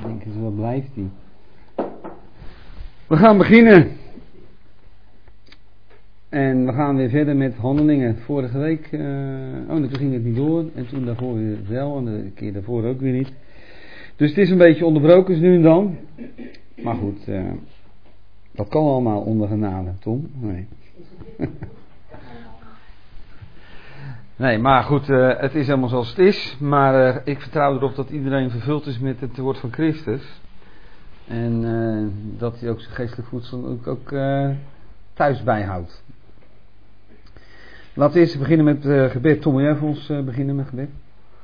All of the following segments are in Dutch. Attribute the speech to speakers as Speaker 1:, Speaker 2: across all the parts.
Speaker 1: Denken ze, waar blijft hij? We gaan beginnen. En we gaan weer verder met Handelingen. Vorige week, toen ging het niet door. En toen daarvoor weer wel. En de keer daarvoor ook weer niet. Dus het is een beetje onderbroken nu en dan. Maar goed, dat kan allemaal onder genade, Tom. Nee. Nee, maar goed, het is helemaal zoals het is. Maar ik vertrouw erop dat iedereen vervuld is met het woord van Christus. En dat hij ook zijn geestelijk voedsel ook thuis bijhoudt. Laten we eerst beginnen met gebed. Tom, wil jij voor ons beginnen met gebed?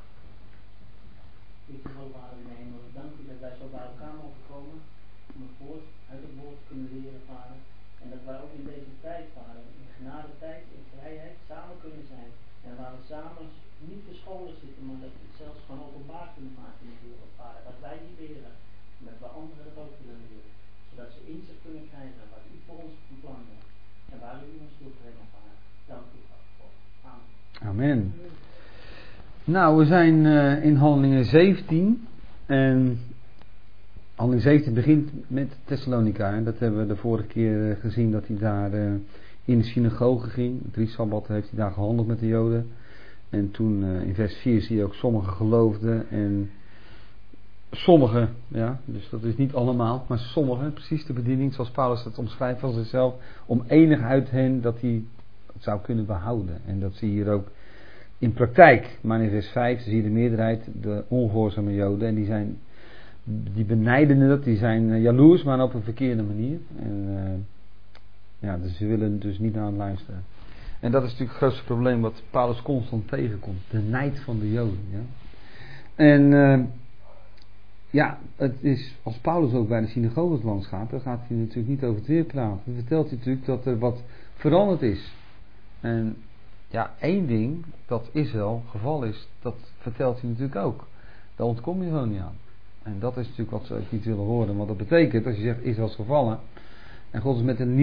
Speaker 2: Dank u dat wij zo bij elkaar mogen komen om het woord, uit het woord te kunnen leren, vader. En dat wij ook in deze tijd, vader, in genade tijd, in vrijheid, samen kunnen zijn. En waar we samen niet verscholen zitten, maar dat we het zelfs gewoon openbaar kunnen maken in de wereld, vader. Dat wij die leren, en dat we anderen het ook willen leren. Zodat ze inzicht kunnen krijgen wat u voor ons van plan hebt. En waar u ons wilt brengen, vader. Dank u, vader. Amen.
Speaker 1: Amen. Nou, we zijn in Handelingen 17. En Handelingen 17 begint met Thessalonica. En dat hebben we de vorige keer gezien dat hij daar in de synagoge ging. 3 sabbatten heeft hij daar gehandeld met de Joden. En toen in vers 4 zie je ook sommigen geloofden. En sommigen, ja, dus dat is niet allemaal, maar sommigen, precies de bediening zoals Paulus het omschrijft van zichzelf. Om enig uit hen dat hij het zou kunnen behouden. En dat zie je hier ook in praktijk. Maar in vers 5 zie je de meerderheid, de ongehoorzame Joden. En die benijden dat, die zijn jaloers, maar op een verkeerde manier. En dus ze willen dus niet naar hem luisteren. En dat is natuurlijk het grootste probleem wat Paulus constant tegenkomt. De nijd van de Joden. Ja? En het is, als Paulus ook bij de synagoges langs gaat, dan gaat hij natuurlijk niet over het weer praten. Dan vertelt hij natuurlijk dat er wat veranderd is. En ja, één ding dat Israël geval is, dat vertelt hij natuurlijk ook. Daar ontkom je gewoon niet aan. En dat is natuurlijk wat ze ook niet willen horen. Want dat betekent, als je zegt Israël is gevallen, en God is met een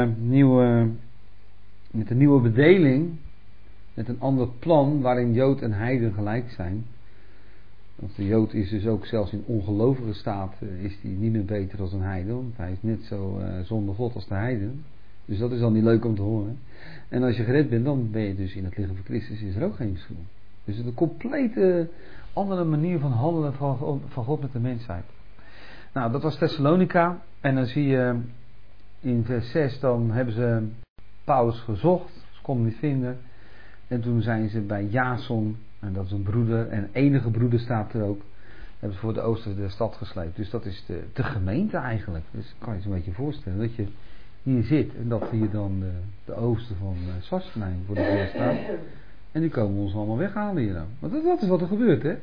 Speaker 1: nieuwe bedeling, met een ander plan waarin Jood en Heiden gelijk zijn. Want de Jood is dus ook zelfs in ongelovige staat is hij niet meer beter dan een Heiden. Want hij is net zo zonder God als de Heiden. Dus dat is al niet leuk om te horen. En als je gered bent, dan ben je dus in het lichaam van Christus, is er ook geen verschil. Dus het is een complete andere manier van handelen van God met de mensheid. Nou, dat was Thessalonica. En dan zie je in vers 6, dan hebben ze Paulus gezocht. Ze konden hem niet vinden. En toen zijn ze bij Jason, en dat is een broeder, en enige broeder staat er ook, hebben ze voor de oosten de stad gesleept. Dus dat is de gemeente eigenlijk. Dus kan je je een beetje voorstellen dat je hier zit en dat hier dan de oosten van Sassenheim voor de deur staat. En die komen ons allemaal weghalen hier dan. Want dat is wat er gebeurt, hè.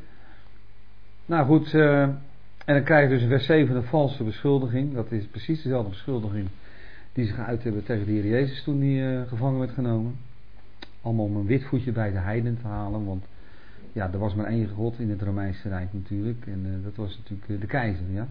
Speaker 1: Nou goed, en dan krijg je dus in vers 7 een valse beschuldiging. Dat is precies dezelfde beschuldiging die ze geuit hebben tegen de Heer Jezus toen hij gevangen werd genomen. Allemaal om een wit voetje bij de heiden te halen, want ja, er was maar één God in het Romeinse Rijk natuurlijk. En dat was natuurlijk de keizer, ja.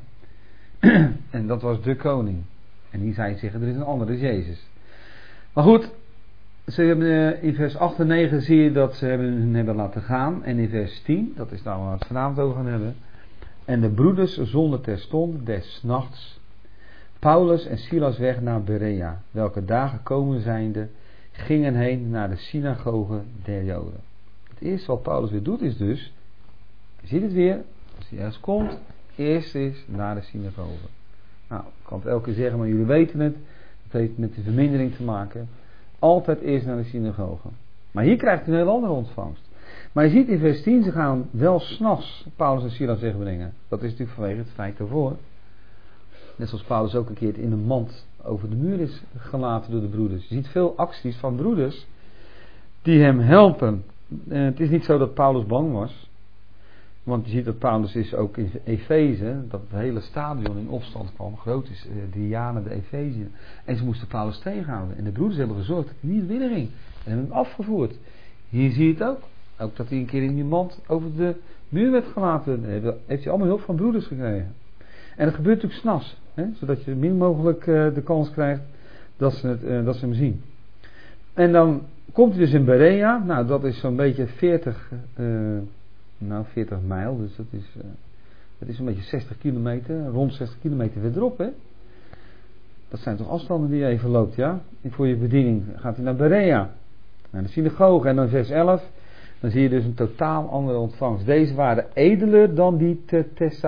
Speaker 1: En dat was de koning. En hier zou je zeggen, er is een ander, dat is Jezus. Maar goed, ze hebben, in vers 8 en 9 zie je dat ze hun hebben laten gaan. En in vers 10, dat is nou waar we het vanavond over gaan hebben. En de broeders zonden terstond des nachts Paulus en Silas weg naar Berea. Welke dagen komen zijnde, gingen heen naar de synagoge der Joden. Het eerste wat Paulus weer doet is dus, je ziet het weer, als hij ergens komt, eerst is naar de synagoge. Nou, ik kan het elke keer zeggen, maar jullie weten het. Dat heeft met de vermindering te maken. Altijd eerst naar de synagoge. Maar hier krijgt hij een heel andere ontvangst. Maar je ziet in vers 10, ze gaan wel 's nachts Paulus en Silas wegbrengen. Dat is natuurlijk vanwege het feit daarvoor. Net zoals Paulus ook een keer in een mand over de muur is gelaten door de broeders. Je ziet veel acties van broeders die hem helpen. Het is niet zo dat Paulus bang was. Want je ziet dat Paulus is ook in Efeze, dat het hele stadion in opstand kwam. Groot is, Diana de Efezië. En ze moesten Paulus tegenhouden. En de broeders hebben gezorgd dat hij niet binnen ging. En hebben hem afgevoerd. Hier zie je het ook. Ook dat hij een keer in die mand over de muur werd gelaten. Heeft hij allemaal hulp van broeders gekregen. En dat gebeurt natuurlijk 's nachts. Zodat je min mogelijk de kans krijgt dat ze hem zien. En dan komt hij dus in Berea. Nou, dat is zo'n beetje 40 mijl. Dus dat is Dat is een beetje 60 kilometer, rond 60 kilometer verderop, hè. Dat zijn toch afstanden die je even loopt, ja. En voor je bediening gaat hij naar Berea, naar de synagoge. En dan vers 11, dan zie je dus een totaal andere ontvangst. Deze waren edeler dan die te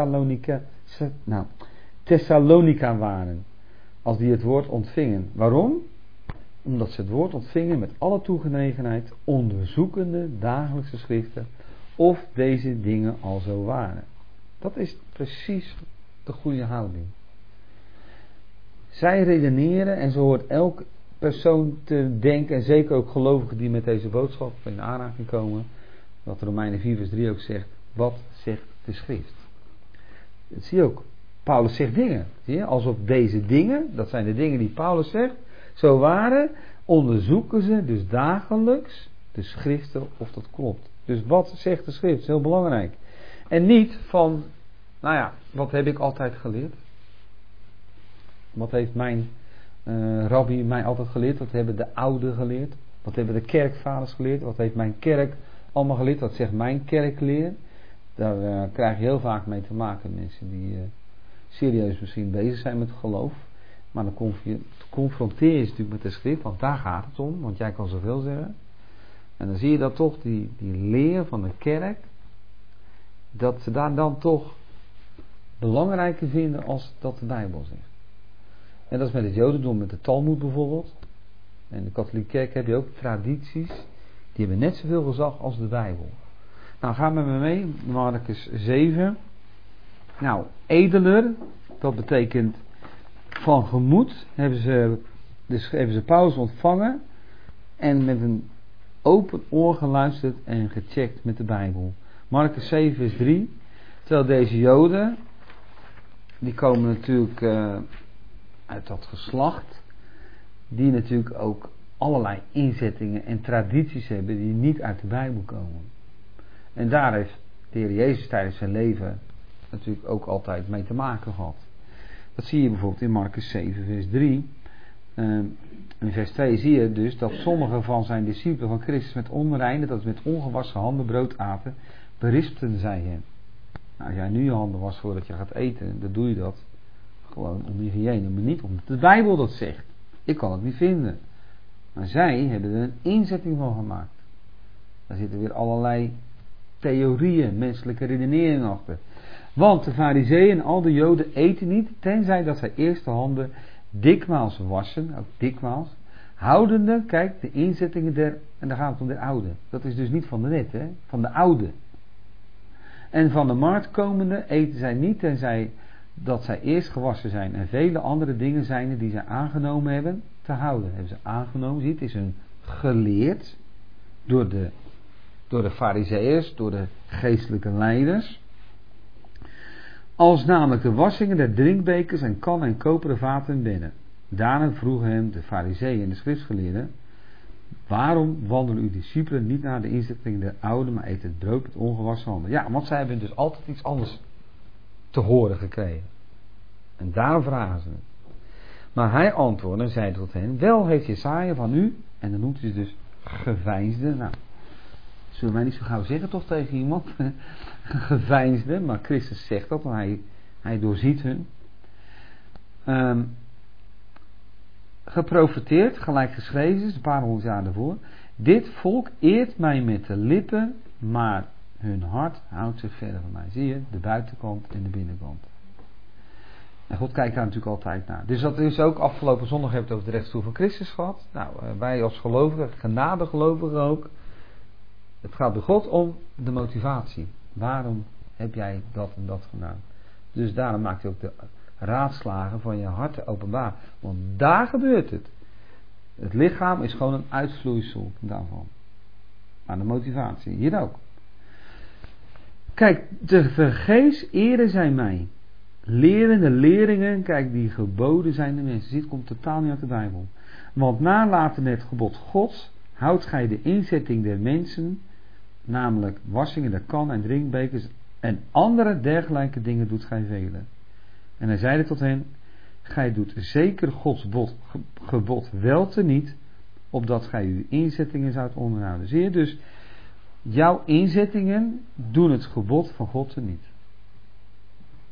Speaker 1: Thessalonica waren, als die het woord ontvingen. Waarom? Omdat ze het woord ontvingen met alle toegenegenheid, onderzoekende dagelijkse schriften, of deze dingen al zo waren. Dat is precies de goede houding. Zij redeneren, en zo hoort elk persoon te denken, en zeker ook gelovigen die met deze boodschap in aanraking komen, wat Romeinen 4 vers 3 ook zegt, wat zegt de schrift? Dat zie je ook. Paulus zegt dingen, zie je? Alsof deze dingen, dat zijn de dingen die Paulus zegt, zo waren, onderzoeken ze dus dagelijks de schriften of dat klopt. Dus wat zegt de schrift? Dat is heel belangrijk. En niet van, nou ja, wat heb ik altijd geleerd? Wat heeft mijn rabbi mij altijd geleerd? Wat hebben de ouden geleerd? Wat hebben de kerkvaders geleerd? Wat heeft mijn kerk allemaal geleerd? Wat zegt mijn kerkleer? Daar krijg je heel vaak mee te maken. Mensen die serieus misschien bezig zijn met geloof. Maar dan confronteer je ze natuurlijk met de schrift. Want daar gaat het om. Want jij kan zoveel zeggen. En dan zie je dat toch die leer van de kerk. Dat ze daar dan toch belangrijker vinden als dat de Bijbel zegt. En dat is met het Jodendom, met de Talmud bijvoorbeeld. En de katholieke kerk heb je ook tradities. Die hebben net zoveel gezag als de Bijbel. Nou, ga met me mee. Markus 7. Nou, edeler. Dat betekent van gemoed. Hebben ze Paulus ontvangen. En met een open oor geluisterd en gecheckt met de Bijbel. Markus 7 vers 3. Terwijl deze Joden, die komen natuurlijk uit dat geslacht, die natuurlijk ook allerlei inzettingen en tradities hebben die niet uit de Bijbel komen. En daar heeft de Heer Jezus tijdens zijn leven natuurlijk ook altijd mee te maken gehad. Dat zie je bijvoorbeeld in Markus 7 vers 3. In vers 2 zie je dus dat sommige van zijn discipelen van Christus met onreine, dat is met ongewassen handen brood aten, berispten zij hem. Nou, als jij nu je handen wast voordat je gaat eten, dan doe je dat gewoon om hygiëne, maar niet omdat de Bijbel dat zegt. Ik kan het niet vinden. Maar zij hebben er een inzetting van gemaakt. Daar zitten weer allerlei theorieën, menselijke redeneringen achter. Want de Farizeeën en al de Joden eten niet, tenzij dat zij eerst de handen dikmaals wassen, ook dikmaals, houdende, kijk, de inzettingen en daar gaat het om de oude. Dat is dus niet van de wet, hè, van de oude. En van de markt komende eten zij niet, tenzij dat zij eerst gewassen zijn en vele andere dingen zijn die zij aangenomen hebben te houden. Hebben ze aangenomen, zie je, het is hun geleerd door de Farizeeërs, door de geestelijke leiders. Als namelijk de wassingen der drinkbekers en kannen en koperen vaten binnen. Daarna vroegen hem de Farizeeën en de schriftgeleerden: waarom wandelen uw discipelen niet naar de inzetting der oude, maar eten het brood met ongewassen handen? Ja, want zij hebben dus altijd iets anders te horen gekregen. En daarom vragen ze het. Maar hij antwoordde en zei tot hen: wel heeft Jesaja van u, en dan noemt hij ze dus geveinsde. Nou, zullen wij niet zo gauw zeggen toch tegen iemand? Geveinsde, maar Christus zegt dat, want hij doorziet hun. Geprofeteerd, gelijk geschreven is, een paar honderd jaar daarvoor. Dit volk eert mij met de lippen, maar hun hart houdt zich verder van mij. Zie je, de buitenkant en de binnenkant. En God kijkt daar natuurlijk altijd naar. Dus dat is ook afgelopen zondag hebben we het over de rechtsstoel van Christus gehad. Nou, wij als gelovigen, genadegelovigen ook. Het gaat bij God om de motivatie. Waarom heb jij dat en dat gedaan? Dus daarom maakt hij ook de raadslagen van je hart openbaar. Want daar gebeurt het. Het lichaam is gewoon een uitvloeisel daarvan. Maar de motivatie, hier ook. Kijk, te vergeefs eren zij mij. Lerende leringen, kijk, die geboden zijn de mensen. Dit komt totaal niet uit de Bijbel. Want nalaten het gebod Gods, houdt gij de inzetting der mensen, namelijk wassingen der kan en drinkbekers en andere dergelijke dingen doet gij velen. En hij zeide tot hen: gij doet zeker Gods gebod wel teniet, opdat gij uw inzettingen zoudt onderhouden. Zie je, dus jouw inzettingen doen het gebod van God teniet.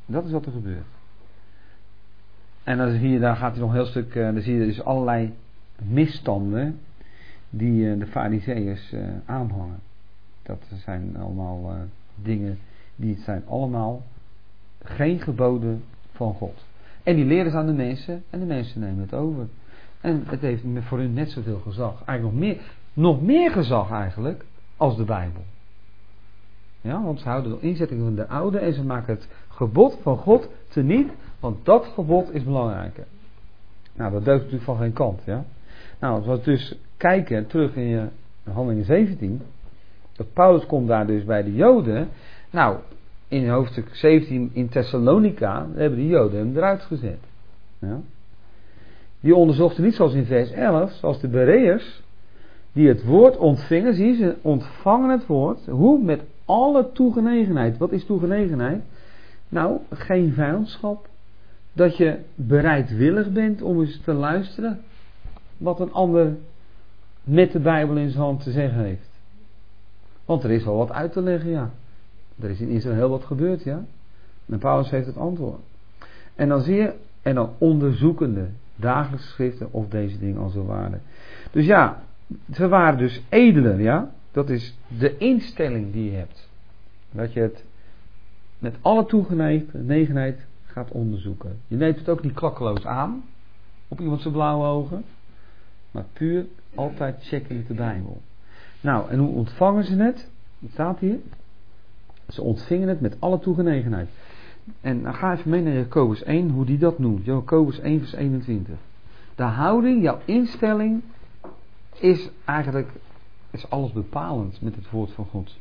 Speaker 1: Dat is wat er gebeurt. En dan zie je, daar gaat hij nog een heel stuk, dan zie je dus allerlei misstanden die de farizeeërs aanhangen. Dat zijn allemaal dingen, die zijn allemaal geen geboden van God. En die leren ze aan de mensen en de mensen nemen het over. En het heeft voor hun net zoveel gezag. Eigenlijk nog meer gezag eigenlijk als de Bijbel. Ja, want ze houden de inzetting van de oude en ze maken het gebod van God teniet, want dat gebod is belangrijker. Nou, dat deugt natuurlijk van geen kant. Ja? Nou, als we dus kijken terug in Handelingen 17, dat Paulus komt daar dus bij de Joden. Nou, in hoofdstuk 17 in Thessalonica hebben de Joden hem eruit gezet. Ja? Die onderzochten niet zoals in vers 11, zoals de Bereërs, die het woord ontvingen. Zie je, ze ontvangen het woord. Hoe? Met alle toegenegenheid. Wat is toegenegenheid? Nou, geen vijandschap. Dat je bereidwillig bent om eens te luisteren wat een ander met de Bijbel in zijn hand te zeggen heeft. Want er is wel wat uit te leggen, ja. Er is in Israël heel wat gebeurd, ja. En Paulus heeft het antwoord. En dan zie je, en dan onderzoekende dagelijkse schriften of deze dingen al zo waren. Dus ja, ze waren dus edelen, ja. Dat is de instelling die je hebt. Dat je het met alle toegenegenheid gaat onderzoeken. Je neemt het ook niet klakkeloos aan op iemand zijn blauwe ogen, maar puur altijd checken met de Bijbel. Nou, en hoe ontvangen ze het? Het staat hier. Ze ontvingen het met alle toegenegenheid. En dan ga even mee naar Jacobus 1, hoe die dat noemt. Jacobus 1 vers 21. De houding, jouw instelling is eigenlijk alles bepalend met het woord van God.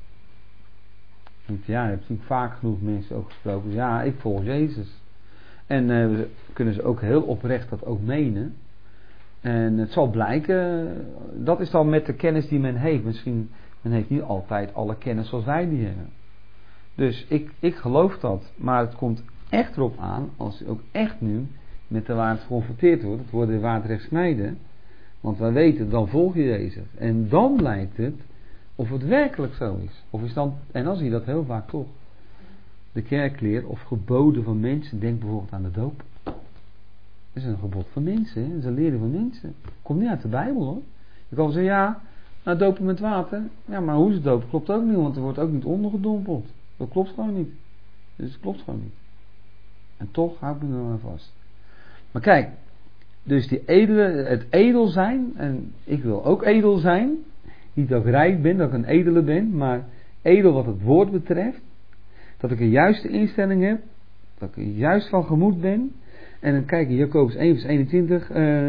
Speaker 1: Ja, je hebt natuurlijk vaak genoeg mensen ook gesproken. Ja, ik volg Jezus. En kunnen ze ook heel oprecht dat ook menen. En het zal blijken, dat is dan met de kennis die men heeft. Misschien, men heeft niet altijd alle kennis zoals wij die hebben. Dus ik geloof dat. Maar het komt echt erop aan, als je ook echt nu met de waarheid geconfronteerd wordt. Het wordt de waarheid recht snijden. Want wij weten, dan volg je Jezus. En dan blijkt het of het werkelijk zo is. Of is dan, en dan zie je dat heel vaak toch. De kerkleer of geboden van mensen. Denk bijvoorbeeld aan de doop. Dat is een gebod van mensen. Hè? Dat is een lering van mensen. Komt niet uit de Bijbel hoor. Je kan zeggen ja, nou dopen met water. Ja, maar hoe ze dopen klopt ook niet. Want er wordt ook niet ondergedompeld. Dat klopt gewoon niet. Dus het klopt gewoon niet. En toch hou ik me er maar vast. Maar kijk. Dus die het edel zijn. En ik wil ook edel zijn. Niet dat ik rijk ben, dat ik een edele ben. Maar edel wat het woord betreft. Dat ik een juiste instelling heb. Dat ik juist van gemoed ben. En dan kijk je Jacobus 1 vers 21.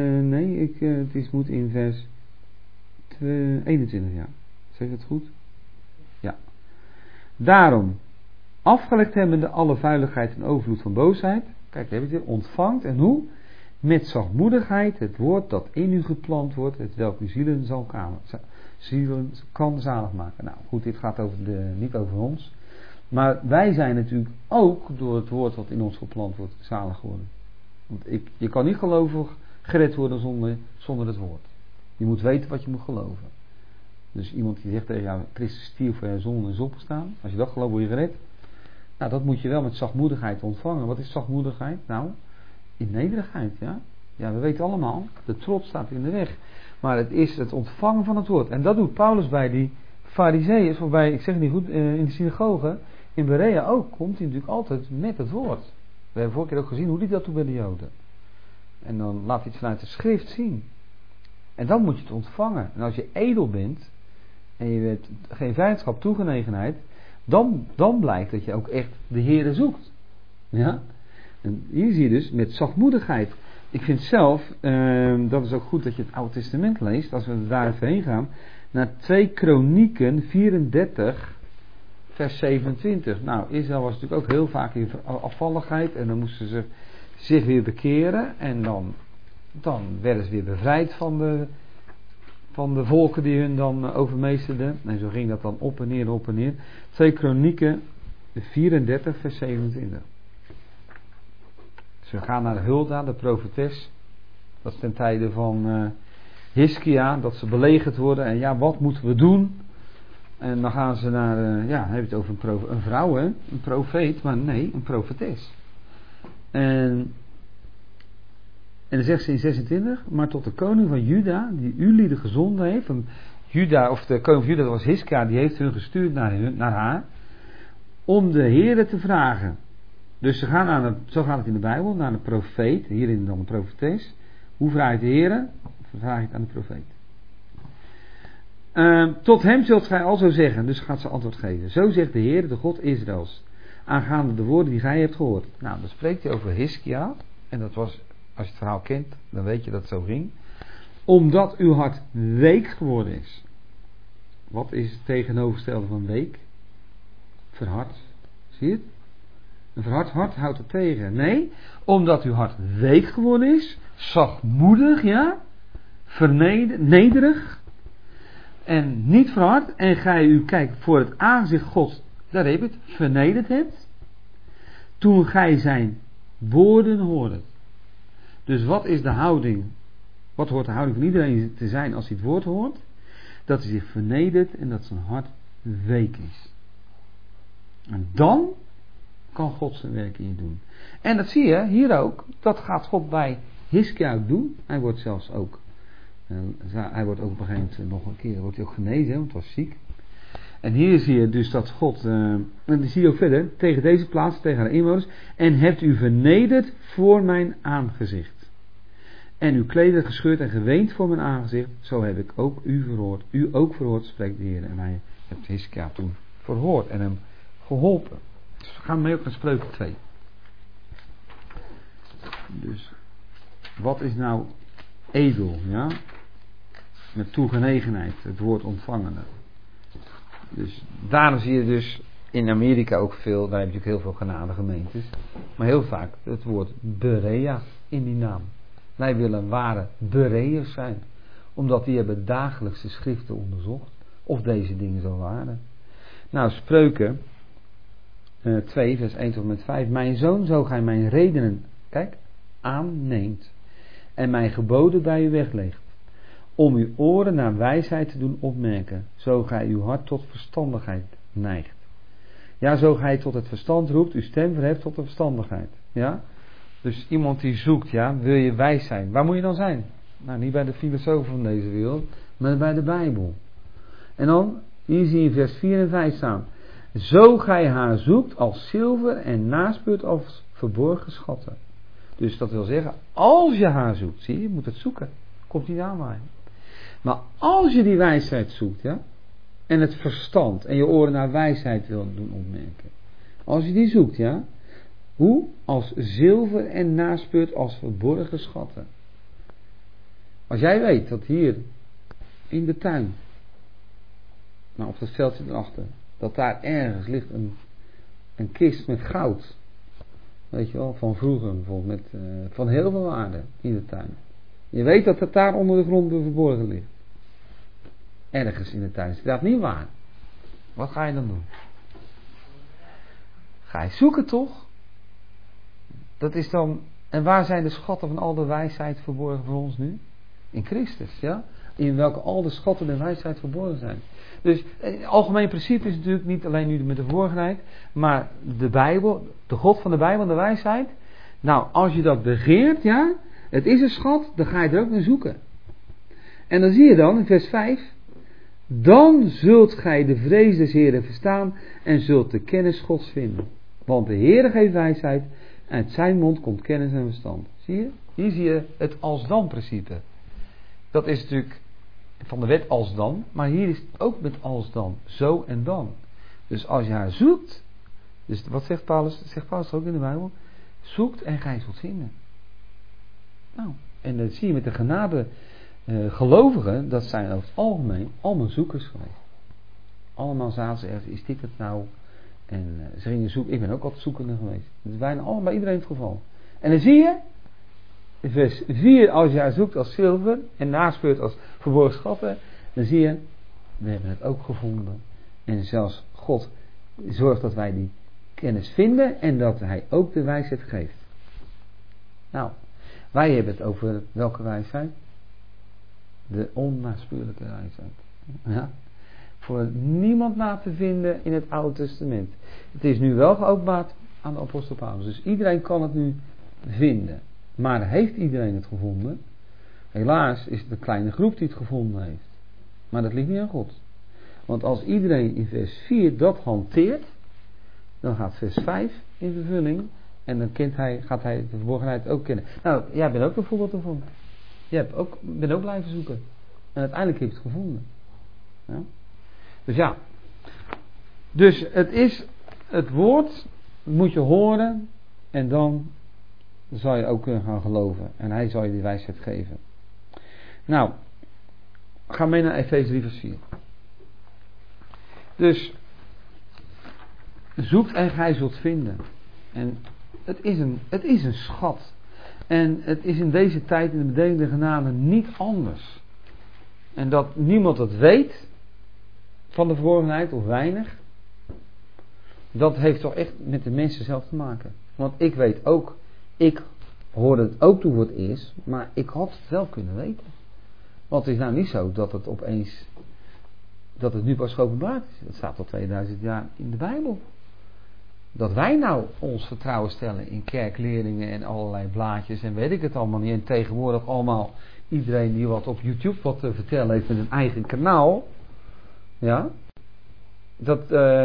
Speaker 1: Het moet in vers 21, ja. Zeg ik het goed? Ja. Daarom, afgelegd hebbende alle vuiligheid en overvloed van boosheid. Kijk, daar heb je het weer. Ontvangt en hoe? Met zachtmoedigheid het woord dat in u geplant wordt. Het welk uw zielen kan zalig maken. Nou goed, dit gaat niet over ons. Maar wij zijn natuurlijk ook door het woord wat in ons geplant wordt zalig geworden. Want je kan niet gelovig gered worden zonder het woord. Je moet weten wat je moet geloven. Dus iemand die zegt tegen jou, Christus stierf voor je zonde en is opgestaan. Als je dat gelooft, word je gered. Nou, dat moet je wel met zachtmoedigheid ontvangen. Wat is zachtmoedigheid? Nou, in nederigheid, ja. Ja, we weten allemaal, de trots staat in de weg. Maar het is het ontvangen van het woord. En dat doet Paulus bij die farizeeërs, of bij, ik zeg het niet goed, in de synagoge. In Berea ook, komt hij natuurlijk altijd met het woord. We hebben vorige keer ook gezien hoe hij dat doet bij de Joden. En dan laat hij het vanuit de schrift zien. En dan moet je het ontvangen. En als je edel bent, en je hebt geen vijandschap, toegenegenheid, dan blijkt dat je ook echt de Heere zoekt. Ja? En hier zie je dus met zachtmoedigheid. Ik vind zelf, dat is ook goed dat je het Oude Testament leest, als we daar even heen gaan, naar 2 Kronieken 34, vers 27. Nou, Israël was natuurlijk ook heel vaak in afvalligheid en dan moesten ze zich weer bekeren en dan werden ze weer bevrijd van de volken die hun dan overmeesterden. En zo ging dat dan op en neer, op en neer. 2 Kronieken 34, vers 27. Ze gaan naar Hulda, de profetes. Dat is ten tijde van Hiskia, dat ze belegerd worden. En ja, wat moeten we doen? En dan gaan ze naar, heb je het over een vrouw, hè? Een profeet, maar nee, een profetes. En dan zegt ze in 26, maar tot de koning van Juda, die u lieden gezonden heeft, van Juda, of de koning van Juda, dat was Hiskia, die heeft hun gestuurd naar haar, om de Heere te vragen. Dus ze gaan zo gaat het in de Bijbel, naar de profeet, hierin dan de profetes. Hoe vraag je de Heere? Vraag je het aan de profeet. Tot hem zult gij alzo zeggen, dus gaat ze antwoord geven. Zo zegt de Heer, de God Israëls, aangaande de woorden die gij hebt gehoord. Nou, dan spreekt hij over Hiskia. En dat was, als je het verhaal kent, dan weet je dat het zo ging. Omdat uw hart week geworden is. Wat is het tegenovergestelde van week? Verhard. Zie je het? Een verhard hart houdt het tegen. Nee, omdat uw hart week geworden is, zachtmoedig, ja, nederig en niet verhard, en gij u kijkt voor het aangezicht Gods, daar heb je het, vernederd hebt, toen gij zijn woorden hoorde. Dus wat is de houding? Wat hoort de houding van iedereen te zijn als hij het woord hoort? Dat hij zich vernedert en dat zijn hart week is. En dan kan God zijn werk in je doen. En dat zie je hier ook. Dat gaat God bij Hiskia ook doen. Hij wordt zelfs ook. Hij wordt ook op een gegeven moment nog een keer wordt hij ook genezen, want hij was ziek. En hier zie je dus dat God. En dan zie je ook verder. Tegen deze plaats, tegen haar inwoners. En hebt u vernederd voor mijn aangezicht. En uw klederen gescheurd en geweend voor mijn aangezicht. Zo heb ik ook u verhoord. U ook verhoord, spreekt de Heer. En hij heeft Hiskia toen verhoord en hem geholpen. Dus we gaan mee ook naar Spreuken 2. Dus, wat is nou edel, ja? Met toegenegenheid, het woord ontvangende. Dus, daarom zie je dus in Amerika ook veel, daar heb je natuurlijk heel veel genadegemeentes. Maar heel vaak het woord Berea in die naam. Wij willen ware Bereërs zijn. Omdat die hebben dagelijks de schriften onderzocht. Of deze dingen zo waren. Nou, Spreuken 2 vers 1 tot en met 5. Mijn zoon, zo gij mijn redenen, kijk, aanneemt. En mijn geboden bij u weglegt. Om uw oren naar wijsheid te doen opmerken. Zo gij uw hart tot verstandigheid neigt. Ja, zo gij tot het verstand roept, uw stem verheft tot de verstandigheid. Ja? Dus iemand die zoekt, ja, wil je wijs zijn. Waar moet je dan zijn? Nou, niet bij de filosofen van deze wereld, maar bij de Bijbel. En dan, hier zie je vers 4 en 5 staan. Zo gij haar zoekt als zilver en naspeurt als verborgen schatten. Dus dat wil zeggen, als je haar zoekt, zie je, je moet het zoeken. Komt niet aanwaaien. Maar als je die wijsheid zoekt, ja, en het verstand en je oren naar wijsheid wil doen opmerken. Als je die zoekt, ja, hoe? Als zilver en naspeurt als verborgen schatten. Als jij weet dat hier in de tuin, nou op dat veldje erachter, dat daar ergens ligt een kist met goud. Weet je wel, van vroeger bijvoorbeeld, van heel veel waarde in de tuin. Je weet dat het daar onder de grond verborgen ligt. Ergens in de tuin. Is dat niet waar? Wat ga je dan doen? Ga je zoeken toch? Dat is dan. En waar zijn de schatten van al de wijsheid verborgen voor ons nu? In Christus, ja? In welke al de schatten de wijsheid verborgen zijn. Dus het algemeen principe is natuurlijk niet alleen nu met de verborgenheid, maar de Bijbel, de God van de Bijbel, de wijsheid. Nou, als je dat begeert, ja, het is een schat, dan ga je er ook naar zoeken. En dan zie je dan in vers 5, dan zult gij de vrees des Heeren verstaan en zult de kennis Gods vinden. Want de Heere geeft wijsheid, uit zijn mond komt kennis en verstand. Zie je? Hier zie je het als dan principe. Dat is natuurlijk van de wet als dan, maar hier is het ook met als dan, zo en dan. Dus als je haar zoekt, dus wat zegt Paulus? Zegt Paulus ook in de Bijbel? Zoekt en gij zult vinden. Nou, en dat zie je met de genade gelovigen, dat zijn over het algemeen allemaal zoekers geweest. Allemaal zaten ze ergens, is dit het nou? En ze gingen zoeken, ik ben ook altijd zoekende geweest. Dat is bijna allemaal bij iedereen het geval. En dan zie je, in vers 4, als je haar zoekt als zilver en naspeurt als verborgen schatten, dan zie je, we hebben het ook gevonden. En zelfs God zorgt dat wij die kennis vinden en dat hij ook de wijsheid geeft. Nou, wij hebben het over welke wijsheid? De onnaspeurlijke wijsheid. Ja? voor niemand na te vinden in het Oude Testament. Het is nu wel geopenbaard aan de apostel Paulus. Dus iedereen kan het nu vinden. Maar heeft iedereen het gevonden? Helaas is het een kleine groep die het gevonden heeft. Maar dat ligt niet aan God. Want als iedereen in vers 4 dat hanteert, dan gaat vers 5 in vervulling. En dan gaat hij de verborgenheid ook kennen. Nou, jij bent ook een voorbeeld ervan. Jij bent ook blijven zoeken. En uiteindelijk heb je het gevonden. Ja? Dus ja. Dus het woord moet je horen. En dan zal je ook kunnen gaan geloven. En hij zal je die wijsheid geven. Nou. Ga mee naar Efeze 3 vers 4. Dus. Zoekt en gij zult vinden. En het is een schat. En het is in deze tijd in de bedelende genade niet anders. En dat niemand het weet van de verborgenheid of weinig. Dat heeft toch echt met de mensen zelf te maken. Want ik weet ook, ik hoorde het ook toen voor het eerst, maar ik had het wel kunnen weten. Want het is nou niet zo dat het opeens, dat het nu pas geopenbaard is. Het staat al 2000 jaar in de Bijbel. Dat wij nou ons vertrouwen stellen in kerkleringen en allerlei blaadjes en weet ik het allemaal niet. En tegenwoordig allemaal iedereen die wat op YouTube wat te vertellen heeft met een eigen kanaal. Ja. Dat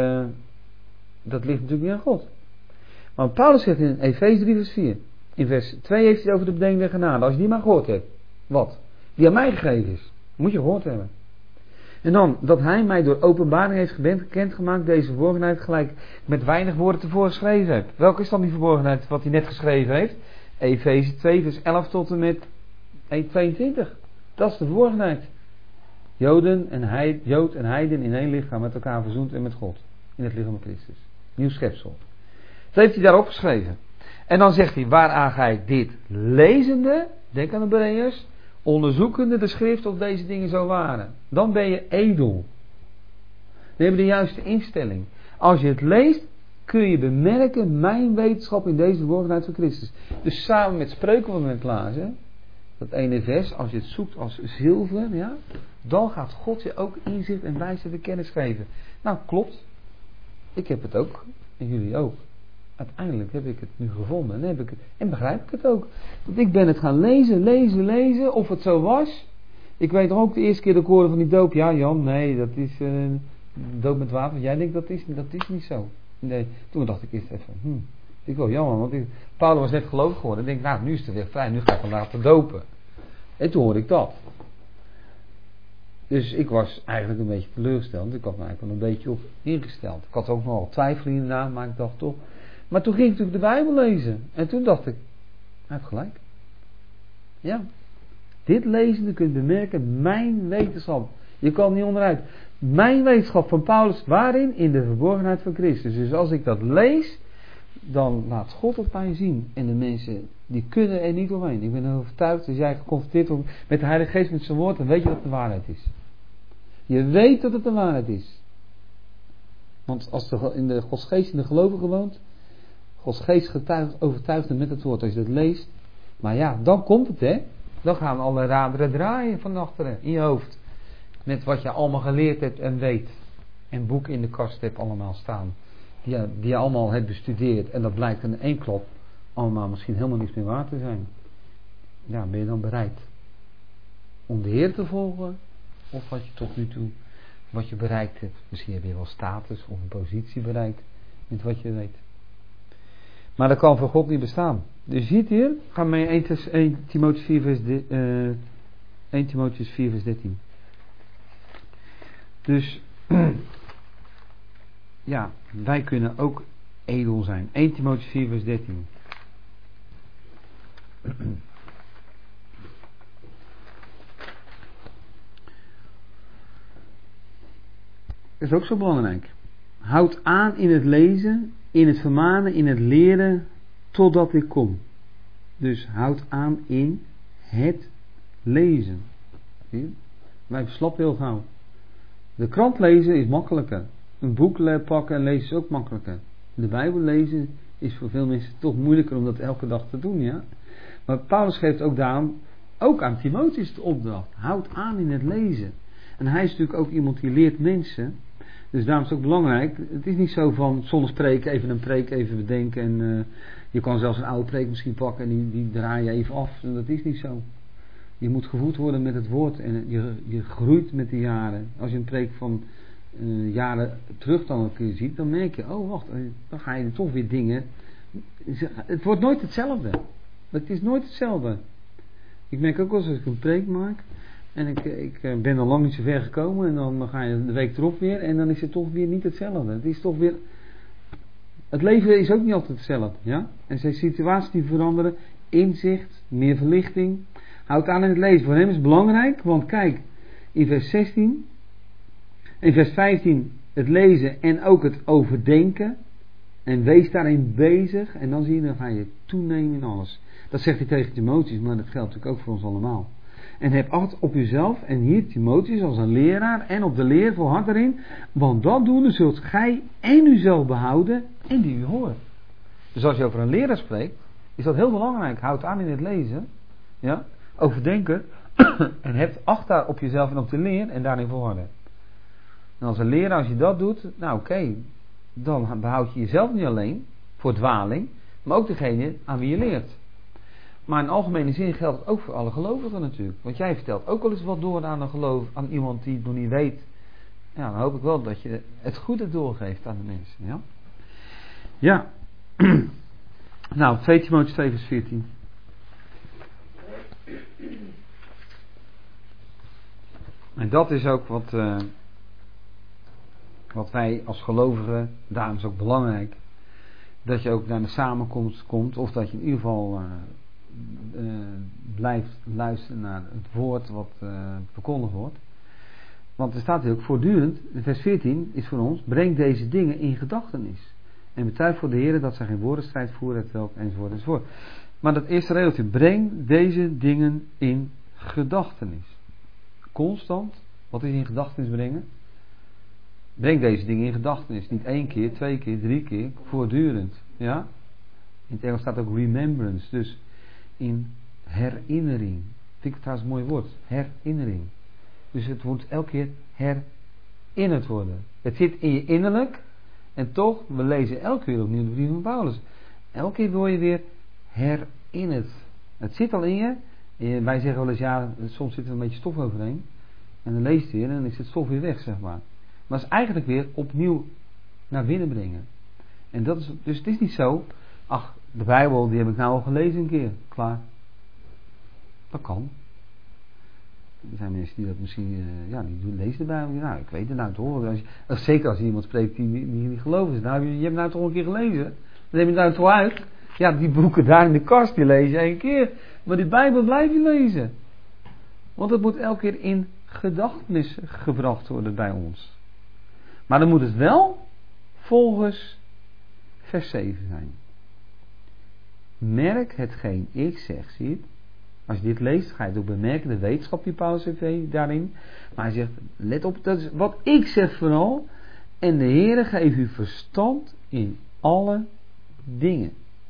Speaker 1: ligt natuurlijk niet aan God. Maar Paulus zegt in Efeze 3 vers 4. In vers 2 heeft hij het over de bedelende genade. Als je die maar gehoord hebt. Wat? Die aan mij gegeven is. Moet je gehoord hebben. En dan, dat hij mij door openbaring heeft bekendgemaakt, deze verborgenheid gelijk met weinig woorden tevoren geschreven heeft. Welke is dan die verborgenheid wat hij net geschreven heeft? Efeze 2 vers 11 tot en met 22. Dat is de verborgenheid. Jood en heiden in één lichaam met elkaar verzoend en met God. In het lichaam van Christus. Nieuw schepsel. Dat heeft hij daarop geschreven. En dan zegt hij, waaraan gij dit lezende, denk aan de Bereërs, onderzoekende de schrift of deze dingen zo waren. Dan ben je edel. Dan heb je de juiste instelling. Als je het leest, kun je bemerken mijn wetenschap in deze verborgenheid van Christus. Dus samen met spreuken wat we net lazen, dat ene vers, als je het zoekt als zilver, ja, dan gaat God je ook inzicht en wijsheid en kennis geven. Nou, klopt. Ik heb het ook. En jullie ook. Uiteindelijk heb ik het nu gevonden en begrijp ik het ook. Want ik ben het gaan lezen, of het zo was. Ik weet nog ook de eerste keer dat ik hoorde van die doop. Ja, Jan, nee, dat is doop met water. Jij denkt dat is niet zo. Nee, toen dacht ik eerst even, ik wil jammer, want Paulus was net gelovig geworden. En ik denk, nou, nu is het weer vrij, nu ga ik hem laten dopen. En toen hoorde ik dat. Dus ik was eigenlijk een beetje teleurgesteld. Ik had me eigenlijk wel een beetje op ingesteld. Ik had ook nog twijfel hierna, maar ik dacht toch. Maar toen ging ik natuurlijk de Bijbel lezen. En toen dacht ik, hij heeft gelijk. Ja. Dit lezende kunt bemerken, mijn wetenschap. Je kan niet onderuit. Mijn wetenschap van Paulus, waarin? In de verborgenheid van Christus. Dus als ik dat lees, dan laat God het mij zien. En de mensen, die kunnen er niet omheen. Ik ben er overtuigd, als jij geconfronteerd wordt met de Heilige Geest, met zijn woord, dan weet je dat het de waarheid is. Je weet dat het de waarheid is. Want als in de Gods Geest in de gelovigen woont, Gods Geest overtuigt hem met het woord. Als je dat leest. Maar ja, dan komt het, hè. Dan gaan alle raderen draaien van achteren in je hoofd. Met wat je allemaal geleerd hebt en weet. En boeken in de kast hebt allemaal staan. Die je allemaal hebt bestudeerd. En dat blijkt in één klop allemaal misschien helemaal niks meer waard te zijn. Ja, ben je dan bereid om de Heer te volgen? Of wat je tot nu toe, wat je bereikt hebt. Misschien heb je wel status of een positie bereikt. Met wat je weet. Maar dat kan voor God niet bestaan. Dus ziet hier, gaan we 1 Timotheüs 4 vers 13. Dus, ja, wij kunnen ook edel zijn. 1 Timotheüs 4 vers 13. Dat is ook zo belangrijk. Houd aan in het lezen, in het vermanen, in het leren, totdat ik kom. Dus houd aan in het lezen. Zie je? Wij verslappen heel gauw. De krant lezen is makkelijker. Een boek pakken en lezen is ook makkelijker. De Bijbel lezen is voor veel mensen toch moeilijker om dat elke dag te doen, ja. Maar Paulus geeft ook aan Timotheüs de opdracht. Houd aan in het lezen. En hij is natuurlijk ook iemand die leert mensen. Dus daarom is het ook belangrijk. Het is niet zo van zonder spreken even een preek even bedenken. En je kan zelfs een oude preek misschien pakken en die draai je even af. En dat is niet zo. Je moet gevoed worden met het woord. En je groeit met de jaren. Als je een preek van jaren terug dan een keer ziet. Dan merk je, oh wacht, dan ga je toch weer dingen. Het wordt nooit hetzelfde. Het is nooit hetzelfde. Ik merk ook wel als ik een preek maak. En ik ben al lang niet zo ver gekomen. En dan ga je de week erop weer. En dan is het toch weer niet hetzelfde. Het is toch weer... Het leven is ook niet altijd hetzelfde. Ja? En zijn situaties die veranderen. Inzicht, meer verlichting. Houd aan in het lezen. Voor hem is het belangrijk. Want kijk, in vers 16. In vers 15 het lezen en ook het overdenken. En wees daarin bezig. En dan zie je, dan ga je toenemen in alles. Dat zegt hij tegen Timotheus. Maar dat geldt natuurlijk ook voor ons allemaal. En heb acht op uzelf. En hier Timotheus als een leraar. En op de leer volhard erin. Want dat doen zult gij en uzelf behouden. En die u hoort. Dus als je over een leraar spreekt. Is dat heel belangrijk. Houd aan in het lezen. Ja. Overdenken. En heb acht daar op jezelf en op de leer. En daarin volharden. En als een leraar, als je dat doet. Nou oké. Dan behoud je jezelf niet alleen. Voor dwaling. Maar ook degene aan wie je leert. Maar in algemene zin geldt het ook voor alle gelovigen natuurlijk. Want jij vertelt ook wel eens wat door aan aan iemand die het nog niet weet. Ja, dan hoop ik wel dat je het goede doorgeeft aan de mensen. Ja. Ja. Nou, 2 Timotheüs 2 vers 14. En dat is ook wat wij als gelovigen, daarom is het ook belangrijk, dat je ook naar de samenkomst komt, of dat je in ieder geval blijft luisteren naar het woord wat verkondigd wordt. Want er staat hier ook voortdurend, vers 14 is voor ons, breng deze dingen in gedachtenis. En betuig voor de Heer dat zij geen woordenstrijd voeren, enzovoort, enzovoort. Maar dat eerste regeltje, breng deze dingen in gedachtenis. Constant, wat is in gedachtenis brengen? Breng deze dingen in gedachtenis. Niet 1 keer, 2 keer, 3 keer, voortdurend. Ja? In het Engels staat ook remembrance, dus in herinnering. Vind ik trouwens een mooi woord, herinnering. Dus het moet elke keer herinnerd worden. Het zit in je innerlijk en toch, we lezen elke keer opnieuw de brief van Paulus. Elke keer word je weer herinnerd. Het zit al in je. Wij zeggen wel eens, ja, soms zit er een beetje stof overheen. En dan leest je weer en dan is het stof weer weg, zeg maar. Maar het is eigenlijk weer opnieuw naar binnen brengen. En dat is, dus het is niet zo, ach, de Bijbel die heb ik nou al gelezen een keer, klaar. Dat kan. Er zijn mensen die dat misschien, die lezen de Bijbel. Nou, ik weet het nou toch. Zeker als je iemand spreekt die niet geloven is. Nou, je hebt nou toch een keer gelezen. Dan neem je het nou toch uit. Ja, die boeken daar in de kast, die lees je 1 keer. Maar die Bijbel blijf je lezen. Want het moet elke keer in gedachtenis gebracht worden bij ons. Maar dan moet het wel volgens vers 7 zijn. Merk hetgeen ik zeg, zie je het? Als je dit leest, ga je het ook bemerken, de wetenschap die Paulus heeft daarin. Maar hij zegt, let op, dat is wat ik zeg vooral. En de Heere geeft u verstand in alle dingen.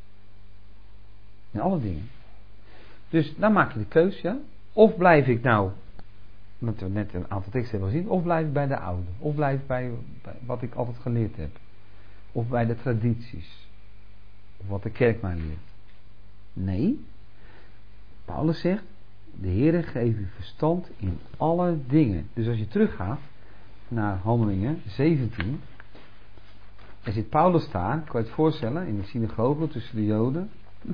Speaker 1: In alle dingen. Dus dan maak je de keus, ja. Of blijf ik nou, wat we net een aantal teksten hebben gezien, of blijf ik bij de oude. Of blijf ik bij wat ik altijd geleerd heb. Of bij de tradities. Of wat de kerk mij leert. Nee. Paulus zegt, de Heere geeft u verstand in alle dingen. Dus als je teruggaat naar Handelingen 17. Er zit Paulus daar, kan je het voorstellen, in de synagoge tussen de Joden.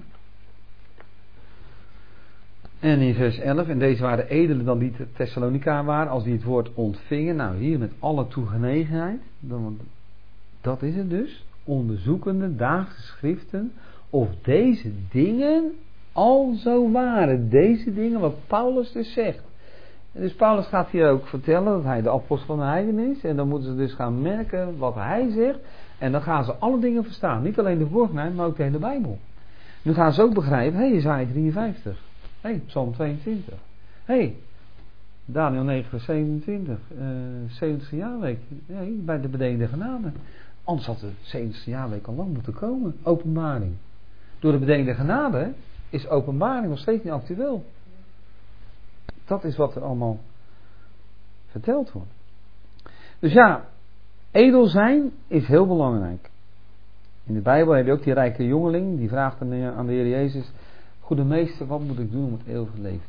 Speaker 1: En in vers 11, en deze waren edelen dan die Thessalonica waren, als die het woord ontvingen. Nou, hier met alle toegenegenheid. Dat is het dus. Onderzoekende dagelijkse schriften. Of deze dingen al zo waren. Deze dingen wat Paulus dus zegt. En dus Paulus gaat hier ook vertellen dat hij de apostel van de heidenen is. En dan moeten ze dus gaan merken wat hij zegt. En dan gaan ze alle dingen verstaan. Niet alleen de voornaam, maar ook de hele Bijbel. Nu gaan ze ook begrijpen, Jesaja 53. Psalm 22. Daniel 9 vers 27. 70 jaarweek. Bij de bedeelde genade. Anders had de 70 jaarweek al lang moeten komen. Openbaring. Door de bedeelde genade is openbaring nog steeds niet actueel. Dat is wat er allemaal verteld wordt. Dus ja, edel zijn is heel belangrijk. In de Bijbel heb je ook die rijke jongeling, die vraagt aan de Heer Jezus: Goede meester, wat moet ik doen om het eeuwige leven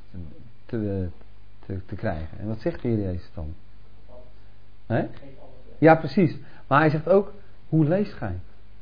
Speaker 1: te krijgen? En wat zegt de Heer Jezus dan? Hè? Ja, precies. Maar hij zegt ook: Hoe leest gij?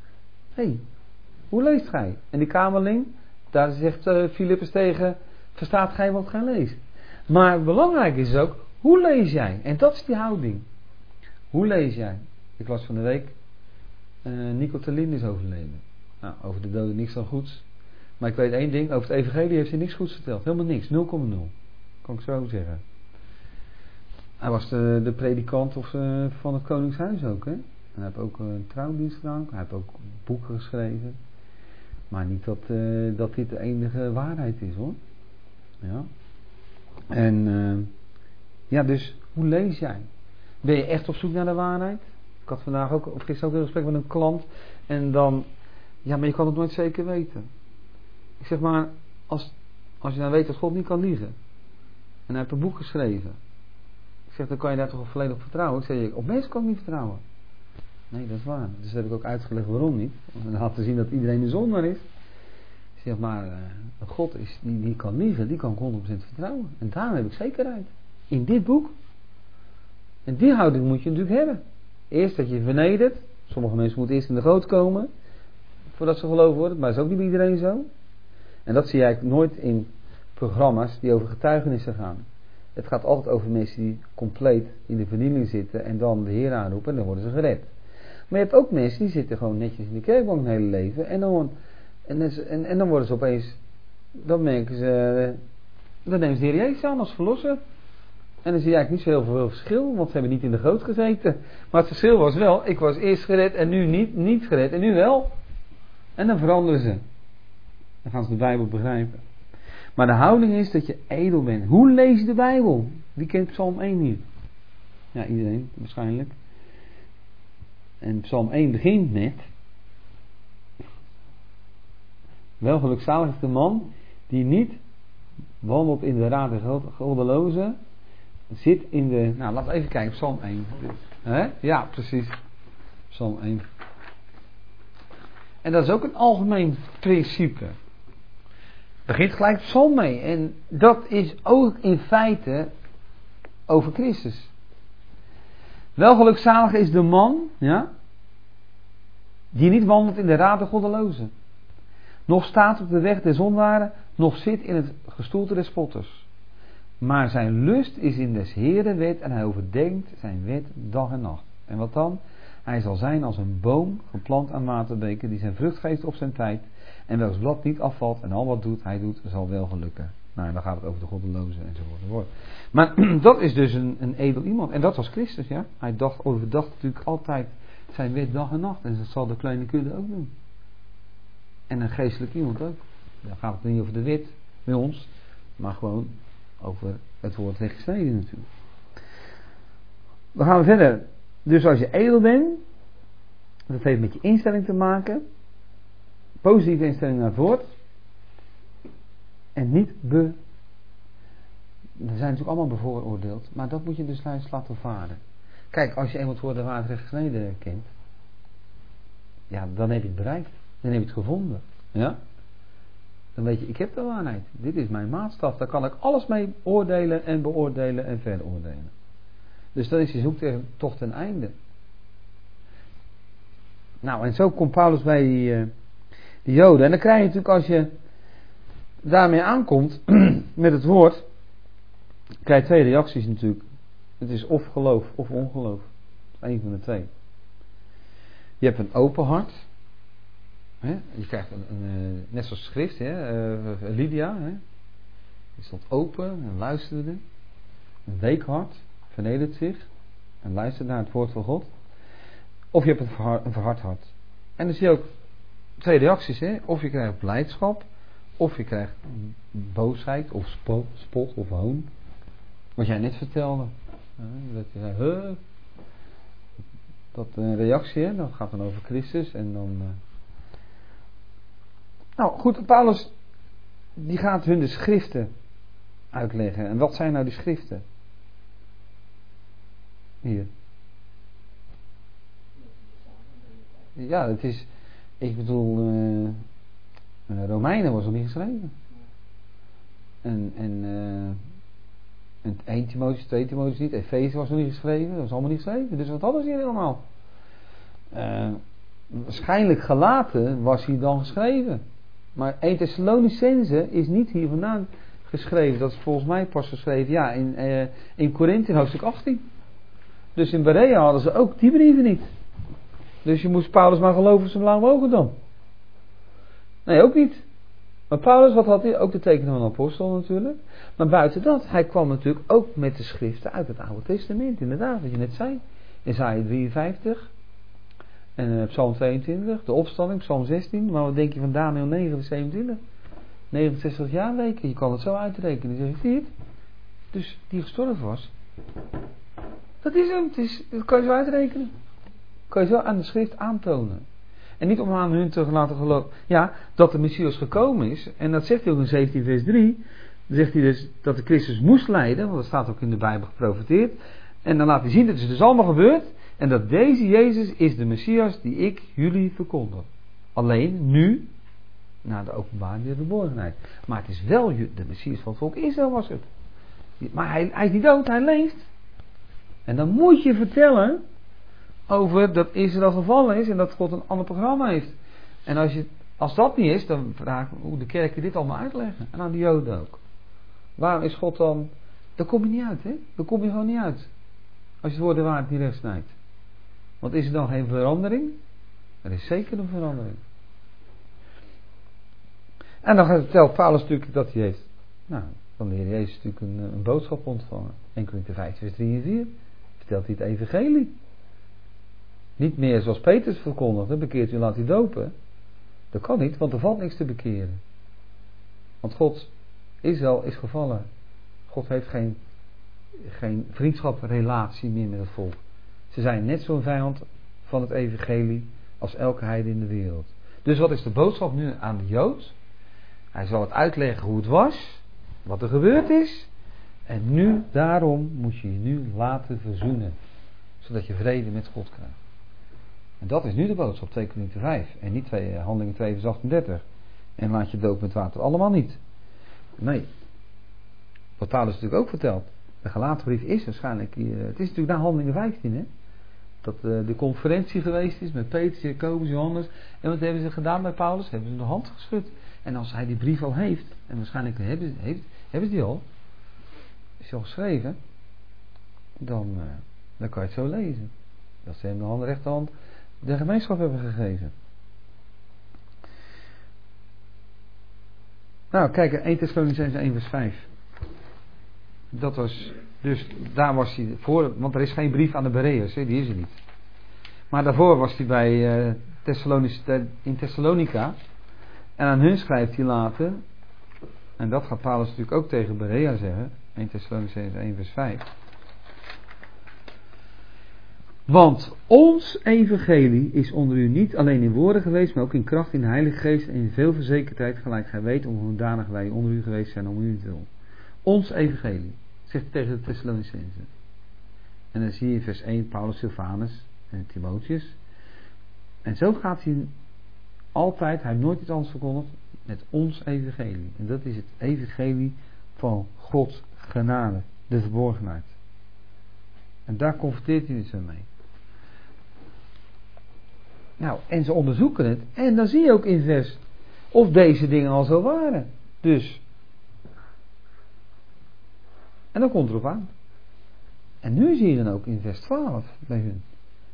Speaker 1: Hoe leest gij? En die kamerling, daar zegt Filippus tegen: Verstaat gij wat gij leest? Maar belangrijk is ook: hoe lees jij? En dat is die houding. Hoe lees jij? Ik las van de week: Nico Terlien is overleden. Nou, over de doden niks dan goeds. Maar ik weet één ding: over het evangelie heeft hij niks goeds verteld. Helemaal niks, 0,0. Kan ik zo zeggen. Hij was de predikant van het Koningshuis ook. Hè? En hij heeft ook een trouwdienst gedaan. Hij heeft ook boeken geschreven. Maar niet dat dit de enige waarheid is, hoor. Ja. En dus hoe lees jij? Ben je echt op zoek naar de waarheid? Ik had vandaag ook, of gisteren ook een gesprek met een klant. En dan, ja, maar je kan het nooit zeker weten. Ik zeg maar, als je nou weet dat God niet kan liegen. En hij heeft een boek geschreven. Ik zeg, dan kan je daar toch volledig op vertrouwen? Ik zeg, op mensen kan ik niet vertrouwen. Nee, dat is waar. Dus heb ik ook uitgelegd waarom niet. Om laten zien dat iedereen een zondaar is. Ik zeg maar, God is, die kan liegen, die kan ik 100% vertrouwen. En daarom heb ik zekerheid. In dit boek. En die houding moet je natuurlijk hebben. Eerst dat je vernedert. Sommige mensen moeten eerst in de goot komen. Voordat ze geloven worden. Maar dat is ook niet bij iedereen zo. En dat zie je eigenlijk nooit in programma's die over getuigenissen gaan. Het gaat altijd over mensen die compleet in de vernieling zitten. En dan de Heer aanroepen en dan worden ze gered. Maar je hebt ook mensen die zitten gewoon netjes in de kerkbank hun hele leven. En dan worden ze opeens. Dan merken ze. Dan nemen ze de Heer Jezus aan als verlosser. En dan zie je eigenlijk niet zo heel veel verschil. Want ze hebben niet in de goot gezeten. Maar het verschil was wel. Ik was eerst gered en nu niet gered. En nu wel. En dan veranderen ze. Dan gaan ze de Bijbel begrijpen. Maar de houding is dat je edel bent. Hoe lees je de Bijbel? Wie kent Psalm 1 niet? Ja, iedereen waarschijnlijk. En Psalm 1 begint met: Wel gelukzalig is de man die niet wandelt in de raad der goddelozen, zit in de... Nou, laten we even kijken, Psalm 1. Ja, precies. Psalm 1. En dat is ook een algemeen principe. Begint gelijk Psalm mee. En dat is ook in feite over Christus. Wel gelukzalig is de man, ja, die niet wandelt in de raad der goddelozen, nog staat op de weg der zondaren, nog zit in het gestoelte des spotters. Maar zijn lust is in des Heeren wet en hij overdenkt zijn wet dag en nacht. En wat dan? Hij zal zijn als een boom geplant aan waterbeken die zijn vrucht geeft op zijn tijd en welks blad niet afvalt en al wat hij doet zal wel gelukken. Nou, dan gaat het over de goddelozen enzovoort. Maar dat is dus een edel iemand. En dat was Christus, ja. Hij overdacht natuurlijk altijd zijn wet dag en nacht. En dat zal de kleine kudde ook doen. En een geestelijk iemand ook. Dan gaat het niet over de wet bij ons, maar gewoon over het woord weggesneden natuurlijk. Dan gaan we verder. Dus als je edel bent, dat heeft met je instelling te maken. Positieve instelling naar voort. En niet er zijn natuurlijk allemaal bevooroordeeld, maar dat moet je dus laten varen. Kijk, als je eenmaal het woord de waarheid recht gesneden kent, ja, dan heb je het bereikt. Dan heb je het gevonden. Ja? Dan weet je, ik heb de waarheid. Dit is mijn maatstaf. Daar kan ik alles mee oordelen en beoordelen en veroordelen. Dus dan is je zoektocht ten einde. Nou, en zo komt Paulus bij die Joden. En dan krijg je natuurlijk, als je daarmee aankomt met het woord, krijg je twee reacties natuurlijk. Het is of geloof of ongeloof. Eén van de twee. Je hebt een open hart. Hè? Je krijgt net zoals schrift, Lydia. Hè? Die stond open en luisterde. Een week hart vernedert zich en luistert naar het woord van God. Of je hebt een verhard hart. En dan zie je ook twee reacties. Hè? Of je krijgt blijdschap, of je krijgt boosheid, of spot of hoon. Wat jij net vertelde. Dat je zei, dat een reactie, hè? Dat gaat dan over Christus. En dan... Nou goed, Paulus die gaat hun de schriften uitleggen. En wat zijn nou die schriften? Hier. Ja, het is... Ik bedoel... Romeinen was nog niet geschreven. En 1 Timotheus, 2 Timotheus niet. Efeze was nog niet geschreven. Dat was allemaal niet geschreven. Dus wat hadden ze hier helemaal? Waarschijnlijk Galaten was hier dan geschreven. Maar 1 Thessalonicense is niet hier vandaan geschreven. Dat is volgens mij pas geschreven. Ja, in Korinthe in hoofdstuk 18. Dus in Berea hadden ze ook die brieven niet. Dus je moest Paulus maar geloven zijn blauwe ogen dan. Nee, ook niet. Maar Paulus, wat had hij? Ook de tekenen van een apostel natuurlijk. Maar buiten dat, hij kwam natuurlijk ook met de schriften uit het Oude Testament. Inderdaad, wat je net zei. Isaiah 53. En Psalm 22. De opstanding, Psalm 16. Maar wat denk je van Daniel 9 vers 27? 69 jaar weken. Je kan het zo uitrekenen. Zeg je, zie je het? Dus die gestorven was. Dat is hem. Dat kan je zo uitrekenen. Dat kan je zo aan de schrift aantonen. En niet om aan hun te laten geloven. Ja, dat de Messias gekomen is. En dat zegt hij ook in 17 vers 3. Dan zegt hij dus dat de Christus moest lijden. Want dat staat ook in de Bijbel geprofeteerd. En dan laat hij zien dat het dus allemaal gebeurt. En dat deze Jezus is de Messias die ik jullie verkondig. Alleen nu, na de openbaring der verborgenheid. Maar het is wel de Messias van het volk Israël was het. Maar hij is niet dood, hij leeft. En dan moet je vertellen over dat Israël gevallen is en dat God een ander programma heeft. En als dat niet is, dan vraag ik hoe de kerken dit allemaal uitleggen. En aan de Joden ook. Waarom is God dan... Daar kom je niet uit, hè? Daar kom je gewoon niet uit. Als je het woord de waarheid niet recht snijdt. Want is er dan geen verandering? Er is zeker een verandering. En dan vertelt Paulus natuurlijk dat hij heeft... Nou, van de Heer Jezus natuurlijk een boodschap ontvangen. 1 Korinthe 5 vers 3 en 4. Vertelt hij het evangelie. Niet meer zoals Petrus verkondigde, bekeert u, laat u dopen. Dat kan niet, want er valt niks te bekeren. Want Israël is gevallen. God heeft geen vriendschaprelatie meer met het volk. Ze zijn net zo'n vijand van het evangelie als elke heide in de wereld. Dus wat is de boodschap nu aan de Jood? Hij zal het uitleggen hoe het was, wat er gebeurd is. En nu, daarom moet je je nu laten verzoenen. Zodat je vrede met God krijgt. En dat is nu de boodschap, 2 Korinthe 5. En niet Handelingen 2 vers 38. En laat je doop met water. Allemaal niet. Nee. Wat Paulus natuurlijk ook vertelt. De Galatenbrief is waarschijnlijk... het is natuurlijk na Handelingen 15, hè. Dat de conferentie geweest is met Petrus, Jacobus, Johannes. En wat hebben ze gedaan bij Paulus? Hebben ze de hand geschud. En als hij die brief al heeft... En waarschijnlijk hebben ze die al. Is die al geschreven. Dan kan je het zo lezen. Dat ze hem de rechterhand de gemeenschap hebben gegeven. Nou, kijk, 1 Thessalonicense 1 vers 5. Dat was, dus daar was hij voor, want er is geen brief aan de Bereërs, die is er niet. Maar daarvoor was hij bij in Thessalonica. En aan hun schrijft hij later, en dat gaat Paulus natuurlijk ook tegen Berea zeggen, 1 Thessalonicense 1 vers 5. Want ons evangelie is onder u niet alleen in woorden geweest, maar ook in kracht in de Heilige Geest en in veel verzekerdheid, gelijk gij weet, om hoedanig wij onder u geweest zijn om u te wil. Ons evangelie, zegt hij tegen de Thessalonicense. En dan zie je in vers 1 Paulus, Silvanus en Timotheus. En zo gaat hij altijd, hij heeft nooit iets anders verkondigd, met ons evangelie. En dat is het evangelie van Gods genade, de verborgenheid. En daar confronteert hij dus mee. Nou, en ze onderzoeken het. En dan zie je ook in vers of deze dingen al zo waren. Dus. En dan komt erop aan. En nu zie je dan ook in vers 12 bij hun.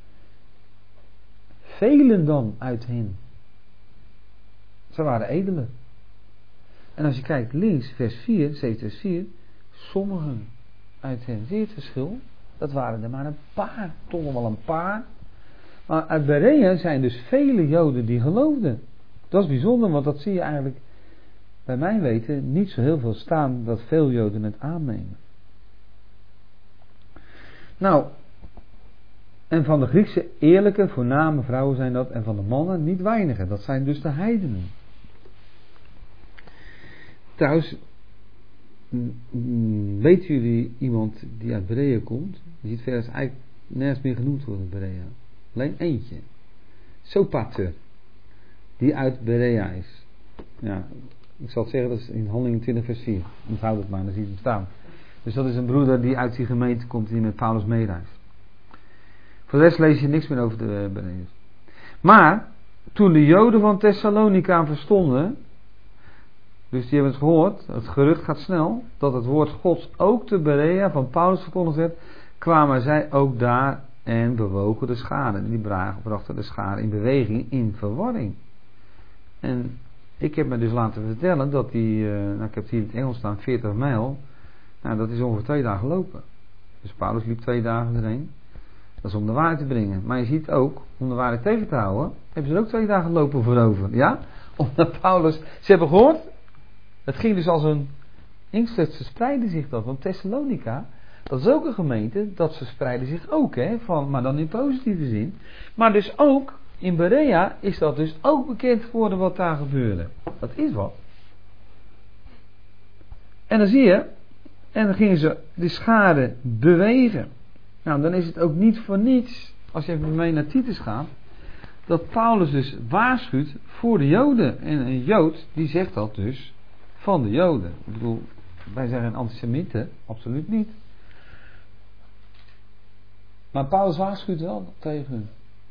Speaker 1: Velen dan uit hen. Ze waren edelen. En als je kijkt links, vers 4, 7 vers 4. Sommigen uit hen. Zie je het verschil? Dat waren er maar een paar. Toch nog wel een paar. Maar uit Berea zijn dus vele Joden die geloofden. Dat is bijzonder, want dat zie je eigenlijk bij mijn weten niet zo heel veel staan dat veel Joden het aannemen. Nou, en van de Griekse eerlijke, voorname vrouwen zijn dat, en van de mannen niet weinigen. Dat zijn dus de heidenen. Trouwens, weten jullie iemand die uit Berea komt? Je ziet verder eigenlijk nergens meer genoemd wordt in Berea. Alleen eentje. Sopater. Die uit Berea is. Ja, ik zal het zeggen, dat is in Handelingen 20 vers 4. Onthoud het maar, dan zie je hem staan. Dus dat is een broeder die uit die gemeente komt, die met Paulus meereist. Voor de rest lees je niks meer over de Bereërs. Maar, toen de Joden van Thessalonica verstonden, dus die hebben het gehoord, het gerucht gaat snel, dat het woord Gods ook te Berea van Paulus verkondigd werd, kwamen zij ook daar en bewogen de scharen. Die brachten de scharen in beweging, in verwarring. En ik heb me dus laten vertellen dat die, ik heb het hier in het Engels staan, 40 mijl, nou dat is ongeveer 2 dagen lopen. Dus Paulus liep 2 dagen erheen. Dat is om de waarheid te brengen. Maar je ziet ook, om de waarheid tegen te houden, hebben ze er ook 2 dagen lopen voor over. Ja? Omdat Paulus, ze hebben gehoord, het ging dus als een inktzwet, verspreidde zich dat. Want Thessalonica, dat is ook een gemeente, dat verspreidde zich ook, hè, maar dan in positieve zin. Maar dus ook, in Berea is dat dus ook bekend geworden wat daar gebeurde. Dat is wat. En dan zie je, en dan gingen ze de schade bewegen. Nou, dan is het ook niet voor niets, als je even mee naar Titus gaat, dat Paulus dus waarschuwt voor de Joden. En een Jood, die zegt dat dus van de Joden. Ik bedoel, wij zijn geen antisemieten, absoluut niet. Maar Paulus waarschuwt wel tegen hun.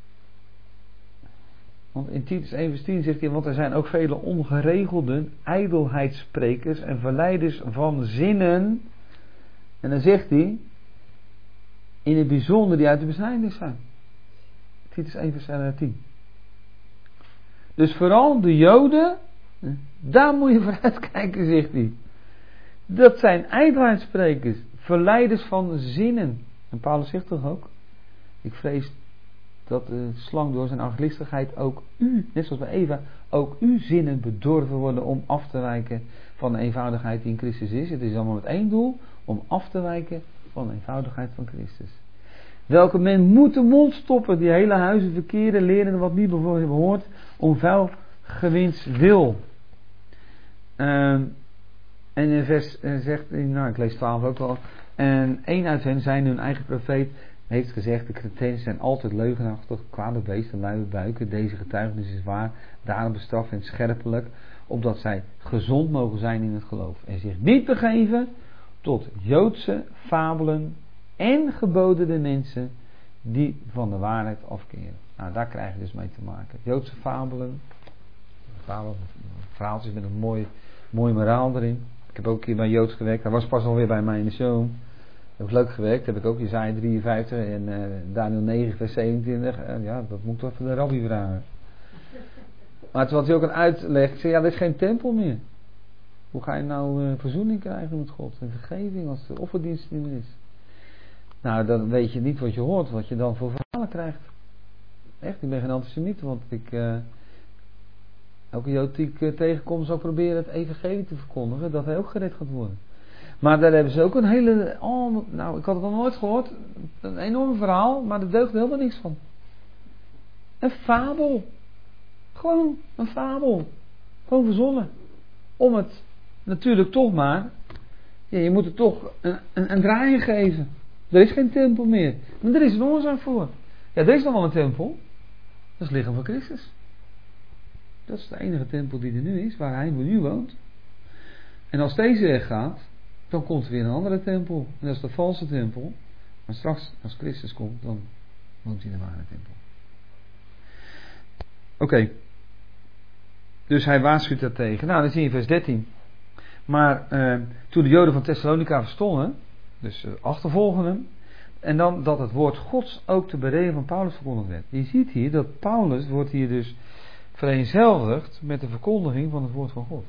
Speaker 1: Want in Titus 1 vers 10 zegt hij, want er zijn ook vele ongeregelden, ijdelheidssprekers en verleiders van zinnen. En dan zegt hij, in het bijzonder die uit de besnijdenis zijn. Titus 1 vers 10. Dus vooral de Joden, daar moet je voor uitkijken, zegt hij. Dat zijn ijdelheidssprekers, verleiders van zinnen. En Paulus zegt toch ook, ik vrees dat de slang door zijn arglistigheid ook u, net zoals bij Eva, ook uw zinnen bedorven worden om af te wijken van de eenvoudigheid die in Christus is. Het is allemaal met één doel, om af te wijken van de eenvoudigheid van Christus. Welke men moet de mond stoppen, die hele huizen verkeren, leren wat niet behoort, om vuil gewins wil. En in vers zegt, nou ik lees 12 ook al, en één uit hen, zijn hun eigen profeet, heeft gezegd, de Cretenen zijn altijd leugenachtig, kwade beesten, luie buiken, deze getuigenis is waar, daarom bestraf en scherpelijk, opdat zij gezond mogen zijn in het geloof, en zich niet begeven tot Joodse fabelen en geboden de mensen die van de waarheid afkeren. Nou, daar krijg je dus mee te maken. Joodse fabelen, verhaaltjes met een mooi moraal erin. Ik heb ook hier bij Joods gewerkt, hij was pas alweer bij mij in de show. Dat heb ik leuk gewerkt, heb ik ook Jesaja 53 en Daniel 9 vers 27. Ja, dat moet ik toch voor de rabbi vragen. Maar toen had hij ook een uitleg, ik zei, ja, er is geen tempel meer. Hoe ga je nou verzoening krijgen met God en vergeving als de offerdienst niet meer is? Nou, dan weet je niet wat je hoort, wat je dan voor verhalen krijgt. Echt, ik ben geen antisemiet, want elke Jood die ik tegenkom zal proberen het evangelie te verkondigen, dat hij ook gered gaat worden. Maar daar hebben ze ook een hele, nou ik had het nog nooit gehoord, een enorm verhaal, maar er deugde helemaal niks van. Een fabel. Gewoon een fabel. Gewoon verzonnen. Om het natuurlijk toch maar, ja, je moet het toch een draai geven. Er is geen tempel meer. Maar er is een oorzaak voor. Ja, er is nog wel een tempel. Dat is het lichaam van Christus. Dat is de enige tempel die er nu is, waar hij nu woont. En als deze weggaat, dan komt er weer een andere tempel. En dat is de valse tempel. Maar straks, als Christus komt, dan woont hij in de ware tempel. Oké. Dus hij waarschuwt daartegen. Nou, dan zie je in vers 13. Maar toen de Joden van Thessalonica verstonden, dus achtervolgen hem, en dan dat het woord Gods ook te Berea van Paulus verkondigd werd. Je ziet hier dat Paulus wordt hier dus vereenzelvigd met de verkondiging van het woord van God.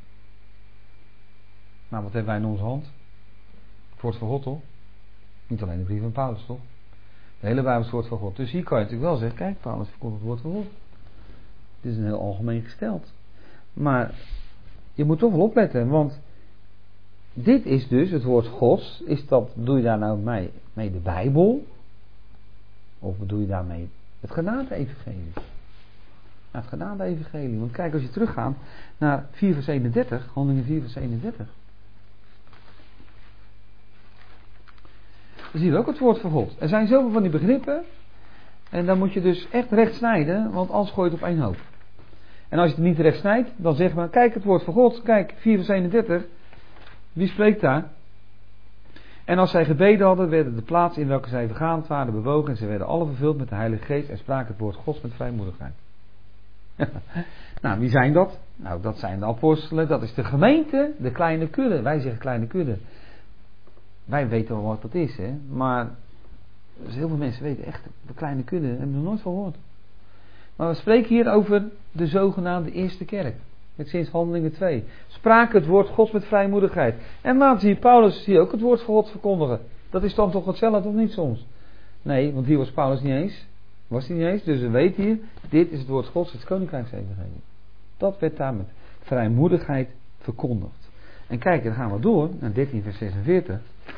Speaker 1: Nou, wat hebben wij in onze hand? Het woord van God, toch? Niet alleen de brief van Paulus, toch? De hele Bijbel is het woord van God. Dus hier kan je natuurlijk wel zeggen, kijk, Paulus verkondigt het woord van God. Het is een heel algemeen gesteld. Maar je moet toch wel opletten, want dit is dus het woord Gods. Bedoel je daar nou mee de Bijbel? Of bedoel je daarmee het genade-evangelie? Nou, het genade-evangelie. Want kijk, als je teruggaat naar 4 vers 31, Handelingen 4 vers 31. Dan zien we ook het woord van God. Er zijn zoveel van die begrippen. En dan moet je dus echt recht snijden, want anders gooi je het op één hoop. En als je het niet recht snijdt, dan zeg maar, kijk het woord van God, kijk 4 vers 31. Wie spreekt daar? En als zij gebeden hadden, werden de plaats in welke zij vergaand waren bewogen en ze werden alle vervuld met de Heilige Geest en spraken het woord Gods met vrijmoedigheid. Nou, wie zijn dat? Nou, dat zijn de apostelen, dat is de gemeente, de kleine kudde. Wij zeggen kleine kudde. Wij weten wel wat dat is, hè. Maar dus heel veel mensen weten echt, de kleine kudde, hebben we nog nooit van gehoord. Maar we spreken hier over de zogenaamde eerste kerk. Met sinds Handelingen 2. Spraken het woord Gods met vrijmoedigheid. En laten zie je Paulus hier ook het woord van God verkondigen. Dat is dan toch hetzelfde of niet soms? Nee, want hier was Paulus niet eens. Was hij niet eens. Dus we weten hier, dit is het woord Gods, het Koninkrijksevangelie. Dat werd daar met vrijmoedigheid verkondigd. En kijk, dan gaan we door naar 13 vers 46.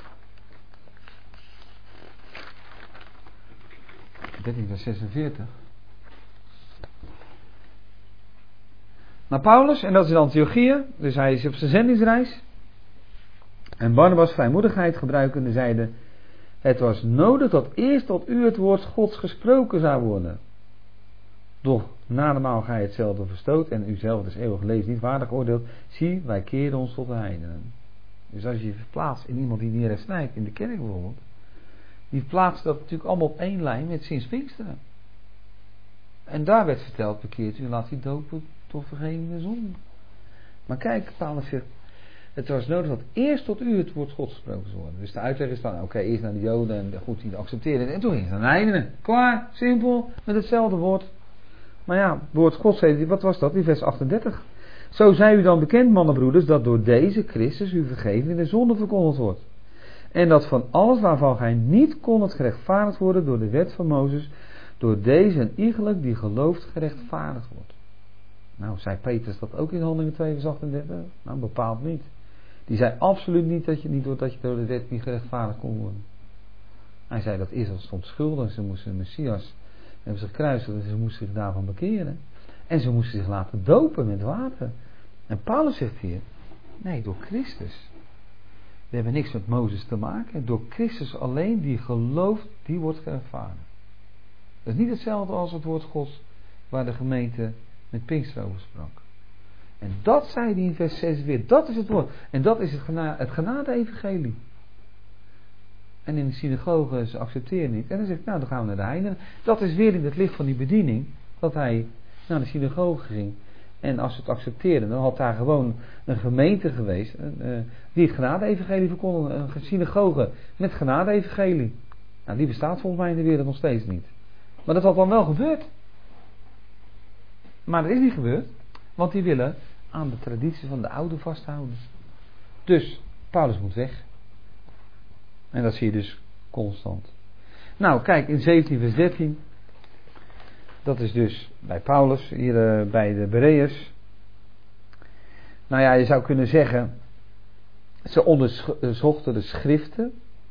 Speaker 1: 13 vers 46. Maar Paulus, en dat is in Antiochië, dus hij is op zijn zendingsreis. En Barnabas vrijmoedigheid gebruikende zeiden: het was nodig dat eerst tot u het woord Gods gesproken zou worden. Doch nademaal gij hetzelfde verstoot en u zelf dus eeuwig lees niet waardig oordeelt, zie, wij keren ons tot de heidenen. Dus als je je verplaatst in iemand die niet recht snijdt, in de kerk bijvoorbeeld, die plaatst dat natuurlijk allemaal op één lijn met sinds Pinksteren. En daar werd verteld, bekeert u, laat u dopen tot vergeving der zonde. Maar kijk, Paulus zegt, het was nodig dat eerst tot u het woord Gods gesproken zou worden. Dus de uitleg is dan, oké, eerst naar de Joden en goed, die accepteren. En toen ging het naar de heidenen. Klaar, simpel, met hetzelfde woord. Maar ja, het woord Gods, wat was dat? In vers 38. Zo zij u dan bekend, mannenbroeders, dat door deze Christus uw vergeving in de zonde verkondigd wordt. En dat van alles waarvan gij niet kondet gerechtvaardigd worden door de wet van Mozes, door deze een iegelijk die gelooft gerechtvaardigd wordt. Nou, zei Petrus dat ook in Handelingen 2 vers 38? Nou, bepaald niet. Die zei absoluut niet dat je doordat je door de wet niet gerechtvaardigd kon worden. Hij zei dat Israël stond schuldig, ze moesten de Messias hebben ze gekruisigd en ze moesten zich daarvan bekeren. En ze moesten zich laten dopen met water. En Paulus zegt hier, nee, door Christus. We hebben niks met Mozes te maken. Door Christus alleen, die gelooft, die wordt gerechtvaardigd. Dat is niet hetzelfde als het woord Gods waar de gemeente met Pinkster over sprak. En dat zei hij in vers 6 weer. Dat is het woord. En dat is het genade-evangelie. En in de synagoge, ze accepteren niet. En dan zegt, nou, dan gaan we naar de heidenen. Dat is weer in het licht van die bediening, dat hij naar de synagoge ging. En als ze het accepteerden, dan had daar gewoon een gemeente geweest, die het genade-evangelie verkondigde. Een synagoge met genade-evangelie. Nou, die bestaat volgens mij in de wereld nog steeds niet. Maar dat had dan wel gebeurd. Maar dat is niet gebeurd, want die willen aan de traditie van de oude vasthouden. Dus, Paulus moet weg. En dat zie je dus constant. Nou, kijk, in 17 vers 13. Dat is dus bij Paulus, hier bij de Bereërs. Nou ja, je zou kunnen zeggen, ze onderzochten de schriften.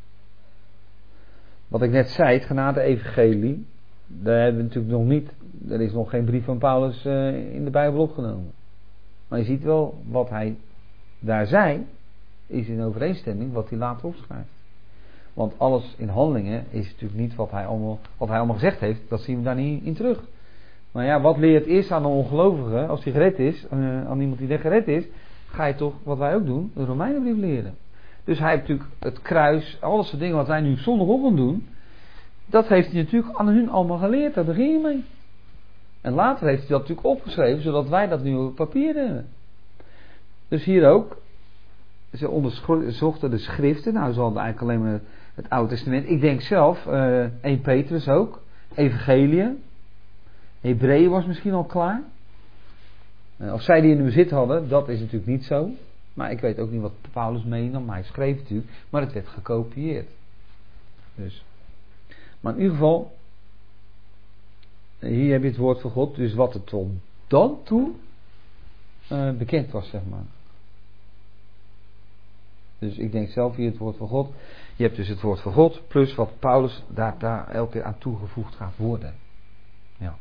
Speaker 1: Wat ik net zei, het genade-evangelie, daar hebben we natuurlijk nog niet, er is nog geen brief van Paulus in de Bijbel opgenomen. Maar je ziet wel, wat hij daar zei, is in overeenstemming wat hij later opschrijft. Want alles in Handelingen is natuurlijk niet wat hij allemaal gezegd heeft, dat zien we daar niet in terug. Maar ja, wat leert eerst aan een ongelovige, als hij gered is, aan iemand die net gered is, ga je toch, wat wij ook doen, de Romeinenbrief leren. Dus hij heeft natuurlijk het kruis, alles de dingen wat wij nu zondagochtend doen, dat heeft hij natuurlijk aan hun allemaal geleerd, daar begin je mee. En later heeft hij dat natuurlijk opgeschreven, zodat wij dat nu op papier hebben. Dus hier ook, ze onderzochten de schriften, nou ze hadden eigenlijk alleen maar het Oude Testament. Ik denk zelf, 1 Petrus ook, Evangelie, Hebreeën was misschien al klaar. Of zij die in hun bezit hadden, dat is natuurlijk niet zo. Maar ik weet ook niet wat Paulus meenam, maar hij schreef natuurlijk, maar het werd gekopieerd. Dus. Maar in ieder geval, hier heb je het woord van God, dus wat er tot dan toe bekend was, zeg maar. Dus ik denk zelf hier het woord van God. Je hebt dus het woord van God, plus wat Paulus daar elke keer aan toegevoegd gaat worden. Ja.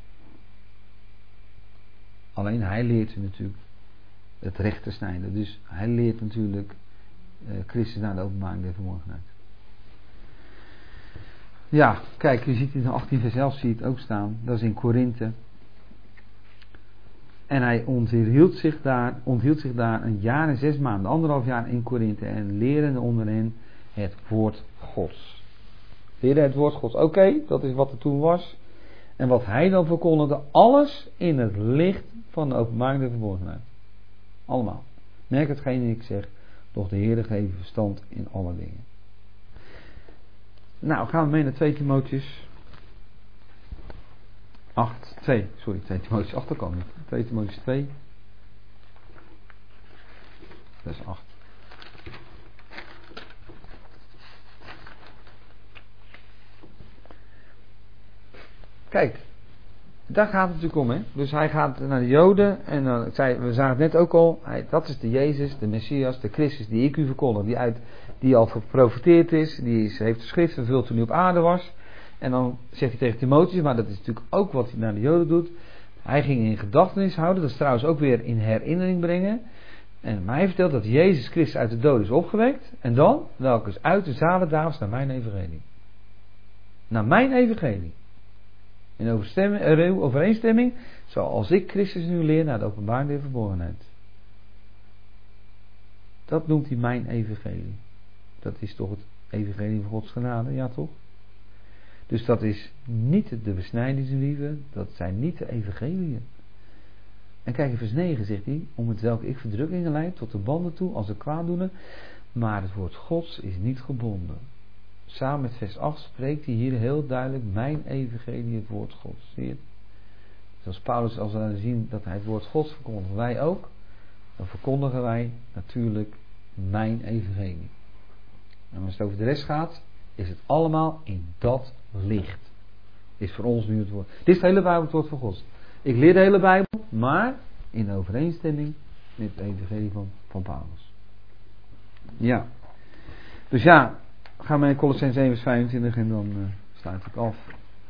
Speaker 1: Alleen hij leert u natuurlijk het recht te snijden. Dus hij leert natuurlijk Christus naar de openbaring der verborgenheid. Ja, kijk, je ziet in de 18 vers 11 zie je het ook staan. Dat is in Korinthe. En hij onthield zich daar een jaar en 6 maanden, 1,5 jaar in Korinthe. En lerende onder hen het woord Gods. Leren het woord Gods. Oké, dat is wat er toen was. En wat hij dan verkondigde, alles in het licht van de openbaring der verborgenheid. Allemaal. Merk hetgeen ik zeg, doch de Heere geeft verstand in alle dingen. Nou, gaan we mee naar 2 Timotheus 8, 2 Timotheus 8, dat kan niet. 2 Timotheus 2, vers 8. Kijk, daar gaat het natuurlijk om, hè. Dus hij gaat naar de Joden en we zagen het net ook al, dat is de Jezus, de Messias, de Christus die ik u verkondig, die al geprofeteerd is, heeft de schrift vervuld toen hij op aarde was. En dan zegt hij tegen Timotheus, maar dat is natuurlijk ook wat hij naar de Joden doet. Hij ging in gedachtenis houden, dat is trouwens ook weer in herinnering brengen. En hij vertelt dat Jezus Christus uit de dood is opgewekt. En dan, welke is uit de zalen Davids naar mijn evangelie. Naar mijn evangelie. In overeenstemming, zoals ik Christus nu leer naar de openbaring der verborgenheid. Dat noemt hij mijn evangelie. Dat is toch het evangelie van Gods genade, ja toch? Dus dat is niet de besnijdingsbrieven, dat zijn niet de evangeliën. En kijk in vers 9 zegt hij, om het welke ik verdrukkingen leid tot de banden toe als een kwaaddoener, maar het woord Gods is niet gebonden. Samen met vers 8 spreekt hij hier heel duidelijk, mijn evangelie, het woord Gods. Zie je het? Zoals Paulus, als we zien dat hij het woord Gods verkondigt, wij ook, dan verkondigen wij natuurlijk mijn evangelie. En als het over de rest gaat, is het allemaal in dat licht. Is voor ons nu het woord. Dit is de hele Bijbel, het woord van God. Ik leer de hele Bijbel, maar in overeenstemming met het evangelie van Paulus. Ja. Dus ja, gaan we naar Kolossenzen 1 vers 25 en dan sluit ik af.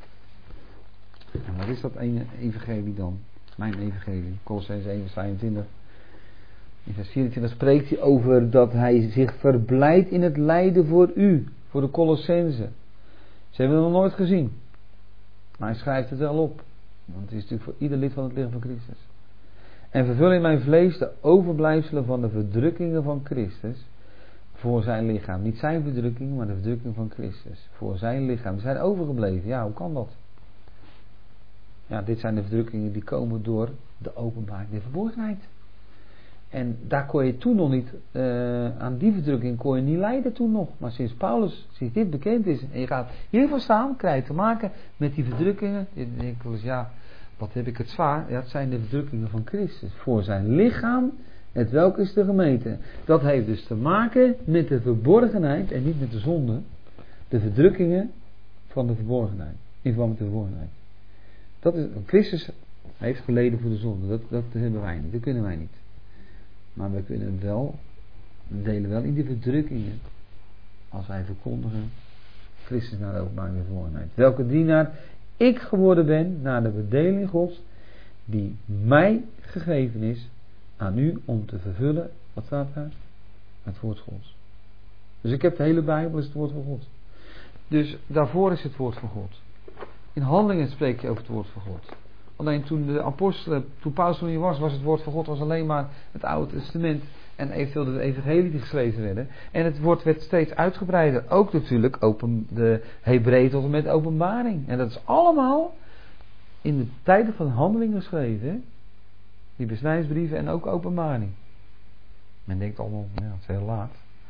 Speaker 1: En wat is dat ene evangelie dan? Mijn evangelie. Kolossenzen 1 vers 25. In vers 24 spreekt hij over dat hij zich verblijdt in het lijden voor u. Voor de Kolossenzen. Ze hebben het nog nooit gezien. Maar hij schrijft het wel op. Want het is natuurlijk voor ieder lid van het lichaam van Christus. En vervul in mijn vlees de overblijfselen van de verdrukkingen van Christus. Voor zijn lichaam. Niet zijn verdrukkingen, maar de verdrukking van Christus. Voor zijn lichaam. Die zijn overgebleven. Ja, hoe kan dat? Ja, dit zijn de verdrukkingen die komen door de openbaring der verborgenheid. En daar kon je toen nog niet, aan die verdrukking kon je niet lijden toen nog. Maar sinds Paulus, sinds dit bekend is, en je gaat hiervoor staan, krijg je te maken met die verdrukkingen. Je denkt wel eens, ja, wat heb ik het zwaar? Ja, het zijn de verdrukkingen van Christus. Voor zijn lichaam, het welk is de gemeente. Dat heeft dus te maken met de verborgenheid en niet met de zonde. De verdrukkingen van de verborgenheid. In verband met de verborgenheid. Dat is, Christus heeft geleden voor de zonde. Dat hebben wij niet. Dat kunnen wij niet. Maar we kunnen wel, we delen wel in die verdrukkingen. Als wij verkondigen Christus naar de openbaring der verborgenheid. Welke dienaar ik geworden ben naar de bedeling Gods. Die mij gegeven is aan u om te vervullen. Wat staat daar? Het woord Gods. Dus ik heb de hele Bijbel, is het woord van God. Dus daarvoor is het woord van God. In Handelingen spreek je over het woord van God. Alleen toen de apostelen, toen Paulus nog niet was het woord van God was alleen maar het Oude Testament en eventueel de evangelie die geschreven werden. En het woord werd steeds uitgebreider. Ook natuurlijk de Hebreeën tot en met de openbaring. En dat is allemaal in de tijden van Handelingen geschreven. Hè? Die besnijdingsbrieven en ook openbaring. Men denkt allemaal, ja, het is heel laat.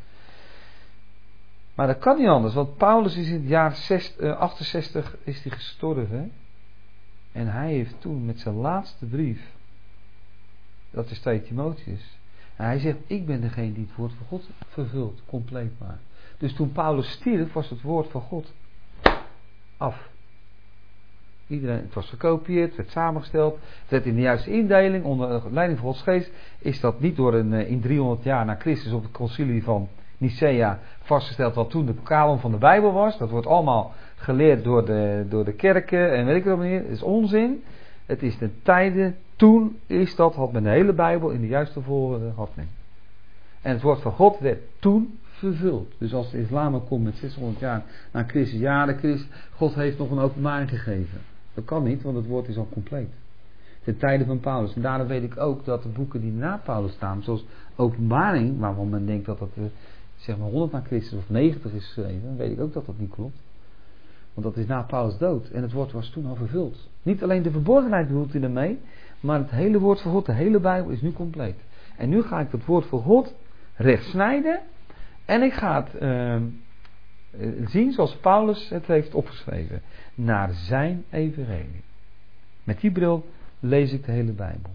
Speaker 1: Maar dat kan niet anders, want Paulus is in het jaar 68 is hij gestorven. Hè? En hij heeft toen met zijn laatste brief, dat is 2 Timotheus, en hij zegt, ik ben degene die het woord van God vervult, compleet maar. Dus toen Paulus stierf, was het woord van God af. Iedereen, het was gekopieerd, het werd samengesteld, het werd in de juiste indeling, onder leiding van Gods geest, is dat niet door in 300 jaar na Christus op het concilie van Nicea vastgesteld wat toen de kanon van de Bijbel was. Dat wordt allemaal geleerd door de kerken en weet ik wat meer. Het is onzin. Het is de tijden, toen is dat, had men de hele Bijbel in de juiste volgorde had men. En het woord van God werd toen vervuld. Dus als de islam ook komt met 600 jaar na Christus, God heeft nog een openbaring gegeven. Dat kan niet, want het woord is al compleet. Ten tijde van Paulus. En daarom weet ik ook dat de boeken die na Paulus staan, zoals Openbaring, waarvan men denkt dat dat zeg maar 100 na Christus of 90 is geschreven, dan weet ik ook dat dat niet klopt. Want dat is na Paulus dood. En het woord was toen al vervuld. Niet alleen de verborgenheid bedoelt hij ermee, maar het hele woord van God, de hele Bijbel is nu compleet. En nu ga ik het woord van God recht snijden. En ik ga het zien zoals Paulus het heeft opgeschreven. Naar zijn evangelie. Met die bril lees ik de hele Bijbel.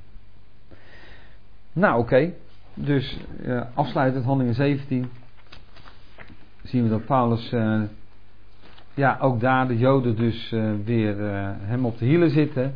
Speaker 1: Nou oké. Dus afsluitend Handelingen 17. Zien we dat Paulus ook daar de Joden dus weer hem op de hielen zitten.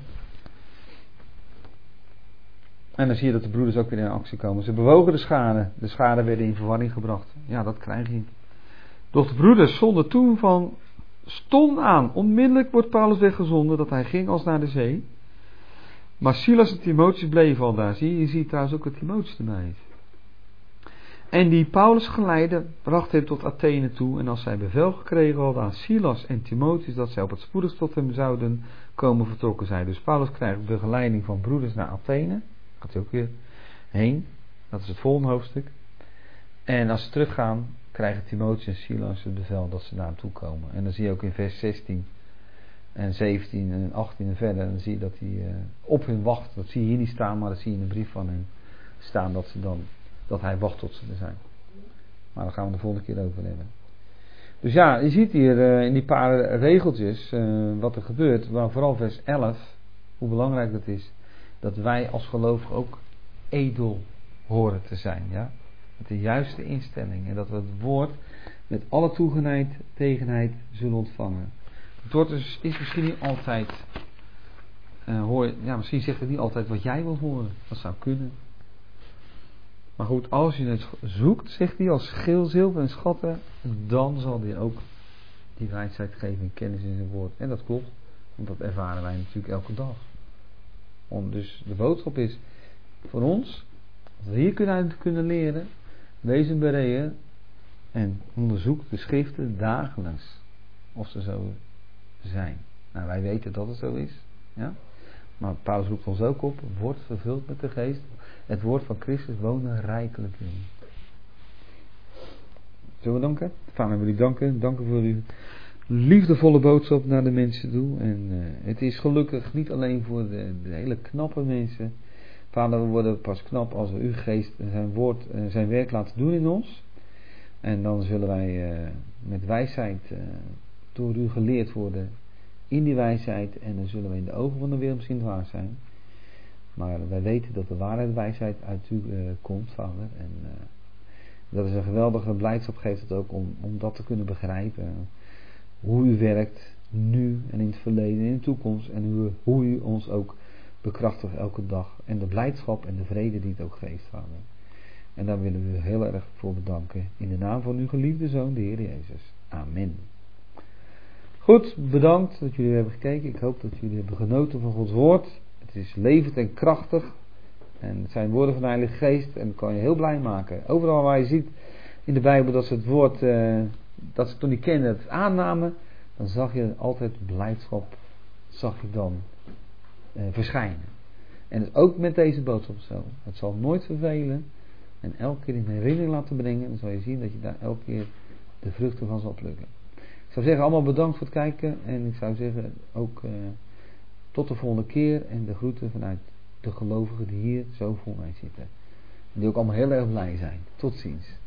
Speaker 1: En dan zie je dat de broeders ook weer in actie komen. Ze bewogen de schade. De schade werden in verwarring gebracht. Ja, dat krijg je. Doch de broeders zonden toen van stond aan. Onmiddellijk wordt Paulus weggezonden dat hij ging als naar de zee. Maar Silas en Timotheus bleven al daar. Je ziet trouwens ook dat Timotheus erbij is. En die Paulus geleidde, bracht hem tot Athene toe. En als zij bevel gekregen hadden aan Silas en Timotheus dat zij op het spoedigst tot hem zouden komen, vertrokken zij. Dus Paulus krijgt begeleiding van broeders naar Athene. Gaat hij ook weer heen. Dat is het volgende hoofdstuk. En als ze teruggaan, krijgen Timotheus en Silas het bevel dat ze daar naartoe komen. En dan zie je ook in vers 16 en 17 en 18 en verder. Dan zie je dat hij op hun wacht. Dat zie je hier niet staan, maar dat zie je in de brief van hen staan. Dat hij wacht tot ze er zijn. Maar daar gaan we de volgende keer over hebben. Dus ja, je ziet hier in die paar regeltjes wat er gebeurt. Maar vooral vers 11, hoe belangrijk dat is. Dat wij als gelovigen ook edel horen te zijn. Ja? Met de juiste instelling. En dat we het woord met alle toegenegenheid zullen ontvangen. Het woord is misschien niet altijd... misschien zegt het niet altijd wat jij wil horen. Dat zou kunnen. Maar goed, als je het zoekt, zegt hij, als geel, zilver en schatten, dan zal hij ook die wijsheid geven en kennis in zijn woord. En dat klopt, want dat ervaren wij natuurlijk elke dag. Dus de boodschap is voor ons, dat we hier kunnen leren, wees een bereer en onderzoek de schriften dagelijks of ze zo zijn. Nou, wij weten dat het zo is, ja. Maar Paulus roept ons ook op, word vervuld met de geest. Het woord van Christus wonen rijkelijk in. Zullen we danken? Vader, wil ik danken. Danken voor uw liefdevolle boodschap naar de mensen toe. En het is gelukkig niet alleen voor de hele knappe mensen. Vader, we worden pas knap als we uw geest en zijn woord en zijn werk laten doen in ons. En dan zullen wij met wijsheid door u geleerd worden in die wijsheid. En dan zullen we in de ogen van de wereld misschien waar zijn. Maar wij weten dat de waarheid wijsheid uit u komt, Vader. En dat is een geweldige blijdschap, geeft het ook om dat te kunnen begrijpen. Hoe u werkt, nu en in het verleden en in de toekomst. En hoe u ons ook bekrachtigt elke dag. En de blijdschap en de vrede die het ook geeft, Vader. En daar willen we u heel erg voor bedanken. In de naam van uw geliefde Zoon, de Heer Jezus. Amen. Goed, bedankt dat jullie hebben gekeken. Ik hoop dat jullie hebben genoten van Gods woord. Het is levend en krachtig. En het zijn woorden van de Heilige Geest. En dat kan je heel blij maken. Overal waar je ziet in de Bijbel dat ze het woord, dat ze het toen niet kenden, het aannamen. Dan zag je altijd blijdschap, zag je dan verschijnen. En het is ook met deze boodschap zo. Het zal nooit vervelen. En elke keer in herinnering laten brengen. Dan zal je zien dat je daar elke keer de vruchten van zal plukken. Ik zou zeggen, allemaal bedankt voor het kijken. En ik zou zeggen, ook tot de volgende keer. En de groeten vanuit de gelovigen die hier zo voor mij zitten. En die ook allemaal heel erg blij zijn. Tot ziens.